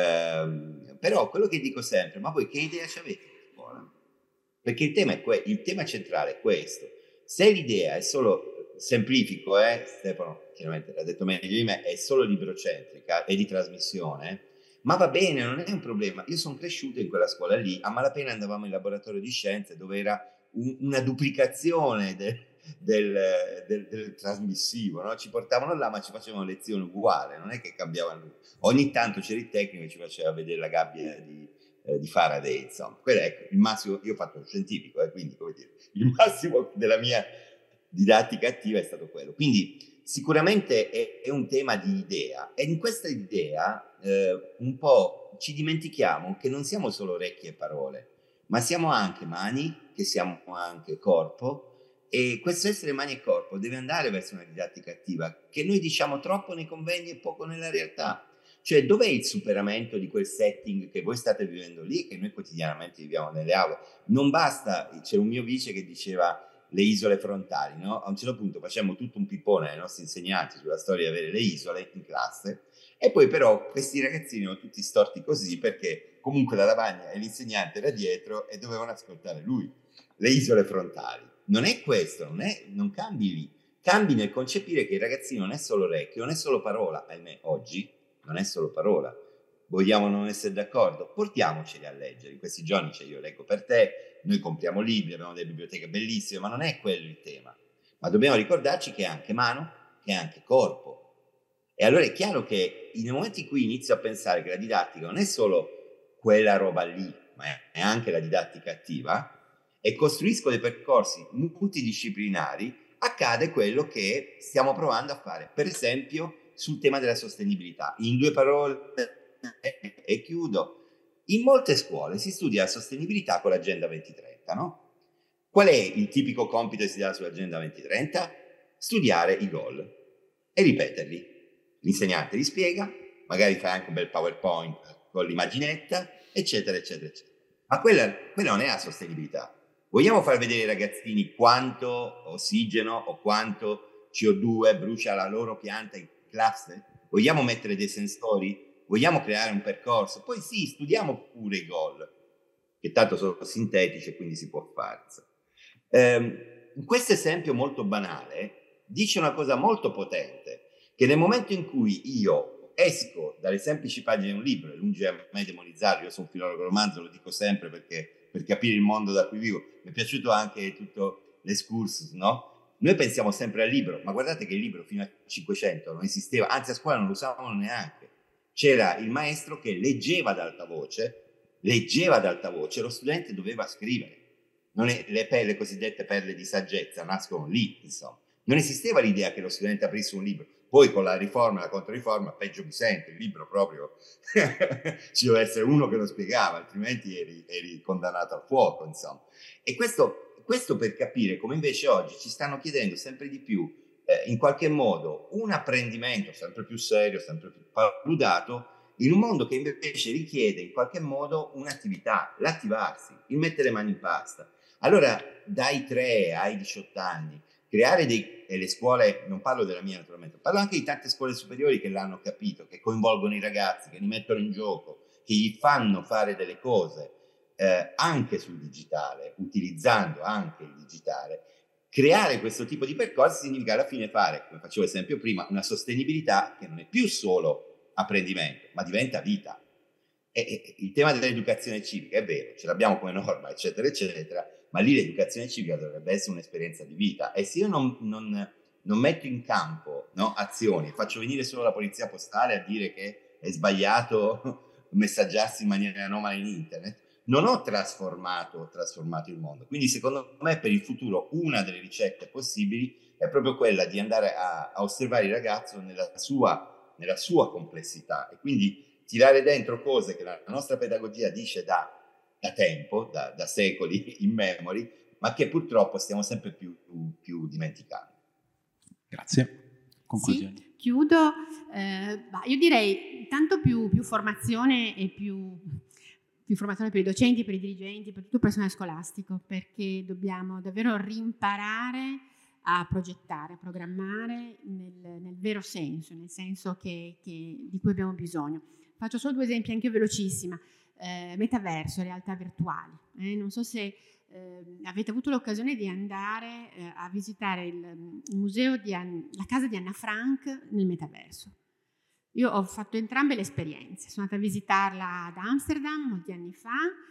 Ehm, però quello che dico sempre, ma voi che idea ci avete di scuola? Perché il tema, è que- il tema centrale è questo. Se l'idea è solo, semplifico, eh, Stefano chiaramente l'ha detto meglio di me, è solo librocentrica e di trasmissione, ma va bene, non è un problema. Io sono cresciuto in quella scuola lì, a malapena andavamo in laboratorio di scienze dove era una duplicazione del, del, del, del trasmissivo, no? Ci portavano là ma ci facevano lezioni uguali, non è che cambiavano. Ogni tanto c'era il tecnico che ci faceva vedere la gabbia di, eh, di Faraday, insomma. Quello, ecco, il massimo, io ho fatto lo scientifico, eh, quindi come dire, il massimo della mia didattica attiva è stato quello. Quindi sicuramente è, è un tema di idea, e in questa idea eh, un po' ci dimentichiamo che non siamo solo orecchie e parole, ma siamo anche mani, che siamo anche corpo, e questo essere mani e corpo deve andare verso una didattica attiva, che noi diciamo troppo nei convegni e poco nella realtà. Cioè, dov'è il superamento di quel setting che voi state vivendo lì e che noi quotidianamente viviamo nelle aule? Non basta, c'è un mio vice che diceva le isole frontali, no? A un certo punto facciamo tutto un pippone ai nostri insegnanti sulla storia di avere le isole in classe, e poi però questi ragazzini erano tutti storti così perché comunque la lavagna e l'insegnante era dietro e dovevano ascoltare lui. Le isole frontali. non è questo, non, è, non cambi lì, cambi nel concepire che il ragazzino non è solo orecchio, non è solo parola, ahimè oggi non è solo parola. Vogliamo non essere d'accordo? Portiamoceli a leggere. In questi giorni, cioè, io leggo per te, noi compriamo libri, abbiamo delle biblioteche bellissime, ma non è quello il tema. Ma dobbiamo ricordarci che è anche mano, che è anche corpo. E allora è chiaro che nel momento in cui inizio a pensare che la didattica non è solo quella roba lì, ma è anche la didattica attiva, e costruisco dei percorsi multidisciplinari, accade quello che stiamo provando a fare. Per esempio, sul tema della sostenibilità. In due parole, e chiudo, in molte scuole si studia la sostenibilità con l'Agenda duemilatrenta, no? Qual è il tipico compito che si dà sull'Agenda duemilatrenta? Studiare i goal e ripeterli. L'insegnante li spiega, magari fa anche un bel PowerPoint con l'immaginetta, eccetera, eccetera, eccetera. Ma quella, quella non è la sostenibilità. Vogliamo far vedere ai ragazzini quanto ossigeno o quanto C O due brucia la loro pianta in classe? Vogliamo mettere dei sensori? Vogliamo creare un percorso? Poi sì, studiamo pure i goal, che tanto sono sintetici e quindi si può fare. Um, questo esempio molto banale dice una cosa molto potente, che nel momento in cui io esco dalle semplici pagine di un libro, è lungi a me demonizzarlo, io sono un filologo romanzo, lo dico sempre perché per capire il mondo da cui vivo, mi è piaciuto anche tutto l'escursus, no? Noi pensiamo sempre al libro, ma guardate che il libro fino a cinquecento non esisteva, anzi a scuola non lo usavano neanche. C'era il maestro che leggeva ad alta voce, leggeva ad alta voce, lo studente doveva scrivere. Non è, le, perle, le cosiddette perle di saggezza nascono lì, insomma. Non esisteva l'idea che lo studente aprisse un libro. Poi con la riforma e la controriforma, peggio mi sento, il libro proprio ci doveva essere uno che lo spiegava, altrimenti eri, eri condannato al fuoco, insomma. E questo, questo per capire come invece oggi ci stanno chiedendo sempre di più, eh, in qualche modo, un apprendimento sempre più serio, sempre più paludato, in un mondo che invece richiede in qualche modo un'attività, l'attivarsi, il mettere le mani in pasta. Allora, dai tre ai diciotto anni, creare dei, e le scuole, non parlo della mia naturalmente, parlo anche di tante scuole superiori che l'hanno capito, che coinvolgono i ragazzi, che li mettono in gioco, che gli fanno fare delle cose eh, anche sul digitale, utilizzando anche il digitale. Creare questo tipo di percorsi significa alla fine fare, come facevo esempio prima, una sostenibilità che non è più solo apprendimento, ma diventa vita. E, e il tema dell'educazione civica è vero, ce l'abbiamo come norma, eccetera, eccetera, ma lì l'educazione civica dovrebbe essere un'esperienza di vita. E se io non, non, non metto in campo, no, azioni, faccio venire solo la polizia postale a dire che è sbagliato messaggiarsi in maniera anomala in internet, non ho trasformato, trasformato il mondo. Quindi secondo me per il futuro una delle ricette possibili è proprio quella di andare a, a osservare il ragazzo nella sua, nella sua complessità e quindi tirare dentro cose che la nostra pedagogia dice da, da tempo, da, da secoli in memory, ma che purtroppo stiamo sempre più, più, più dimenticando. Grazie. Conclusioni. Sì, chiudo. Eh, bah, io direi tanto più, più formazione e più, più formazione per i docenti, per i dirigenti, per tutto il personale scolastico, perché dobbiamo davvero rimparare a progettare, a programmare nel, nel vero senso, nel senso che, che, di cui abbiamo bisogno. Faccio solo due esempi, anche io velocissima. Eh, metaverso, realtà virtuali. Eh, non so se eh, avete avuto l'occasione di andare eh, a visitare il, il museo di An- la casa di Anna Frank nel metaverso. Io ho fatto entrambe le esperienze. Sono andata a visitarla ad Amsterdam molti anni fa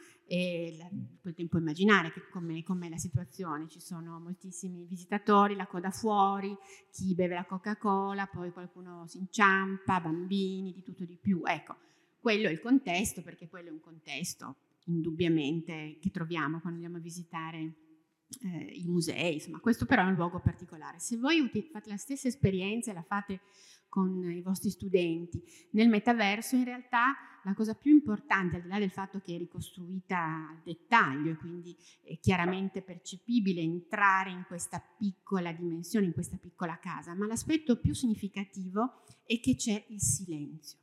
e la, quel tempo immaginare che com'è, com'è la situazione. Ci sono moltissimi visitatori, la coda fuori, chi beve la Coca-Cola, poi qualcuno si inciampa, bambini, di tutto di più. Ecco, quello è il contesto, perché quello è un contesto indubbiamente che troviamo quando andiamo a visitare eh, i musei, insomma, questo però è un luogo particolare. Se voi uti- fate la stessa esperienza e la fate con i vostri studenti nel metaverso, in realtà la cosa più importante, al di là del fatto che è ricostruita al dettaglio e quindi è chiaramente percepibile entrare in questa piccola dimensione, in questa piccola casa, ma l'aspetto più significativo è che c'è il silenzio.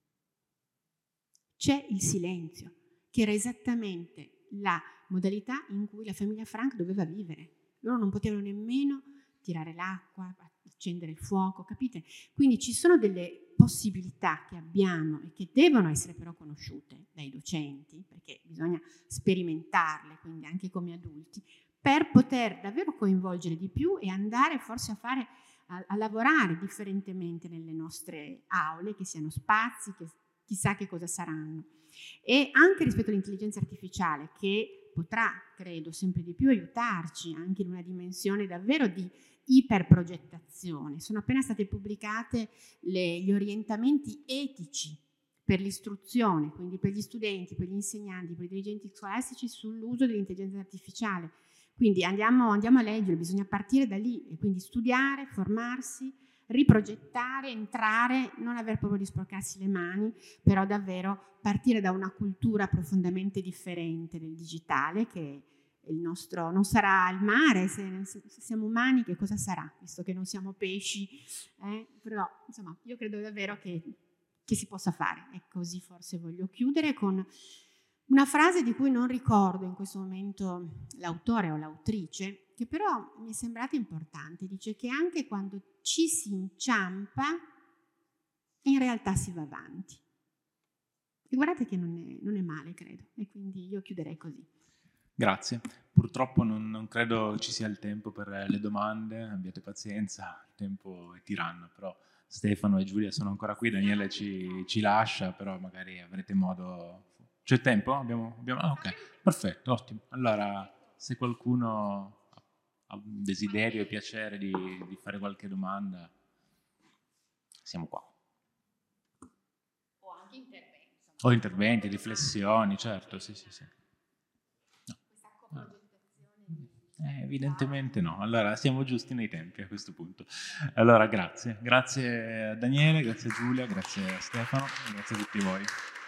C'è il silenzio, che era esattamente la modalità in cui la famiglia Frank doveva vivere. Loro non potevano nemmeno tirare l'acqua, accendere il fuoco, capite? Quindi ci sono delle possibilità che abbiamo e che devono essere però conosciute dai docenti, perché bisogna sperimentarle, quindi anche come adulti, per poter davvero coinvolgere di più e andare forse a fare a, a lavorare differentemente nelle nostre aule, che siano spazi che chissà che cosa saranno. E anche rispetto all'intelligenza artificiale, che potrà, credo, sempre di più aiutarci anche in una dimensione davvero di iperprogettazione. Sono appena state pubblicate le, gli orientamenti etici per l'istruzione, quindi per gli studenti, per gli insegnanti, per i dirigenti scolastici sull'uso dell'intelligenza artificiale. Quindi andiamo, andiamo a leggere, bisogna partire da lì e quindi studiare, formarsi, riprogettare, entrare, non aver paura di sporcarsi le mani, però davvero partire da una cultura profondamente differente del digitale, che il nostro non sarà il mare, se, se siamo umani che cosa sarà, visto che non siamo pesci, eh? Però insomma io credo davvero che, che si possa fare, e così forse voglio chiudere con una frase di cui non ricordo in questo momento l'autore o l'autrice, che però mi è sembrata importante. Dice che anche quando ci si inciampa, in realtà si va avanti. E guardate che non è, non è male, credo. E quindi io chiuderei così. Grazie. Purtroppo non, non credo ci sia il tempo per le domande, abbiate pazienza, il tempo è tiranno, però Stefano e Giulia sono ancora qui, Daniele ci, ci lascia, però magari avrete modo... C'è tempo? Abbiamo, abbiamo... Ah, ok, perfetto, ottimo. Allora, se qualcuno ha un desiderio e piacere di, di fare qualche domanda, siamo qua. O anche interventi. O interventi, riflessioni, certo, sì, sì, sì. No. Eh, evidentemente no, allora siamo giusti nei tempi a questo punto. Allora, grazie. Grazie a Daniele, grazie a Giulia, grazie a Stefano, grazie a tutti voi.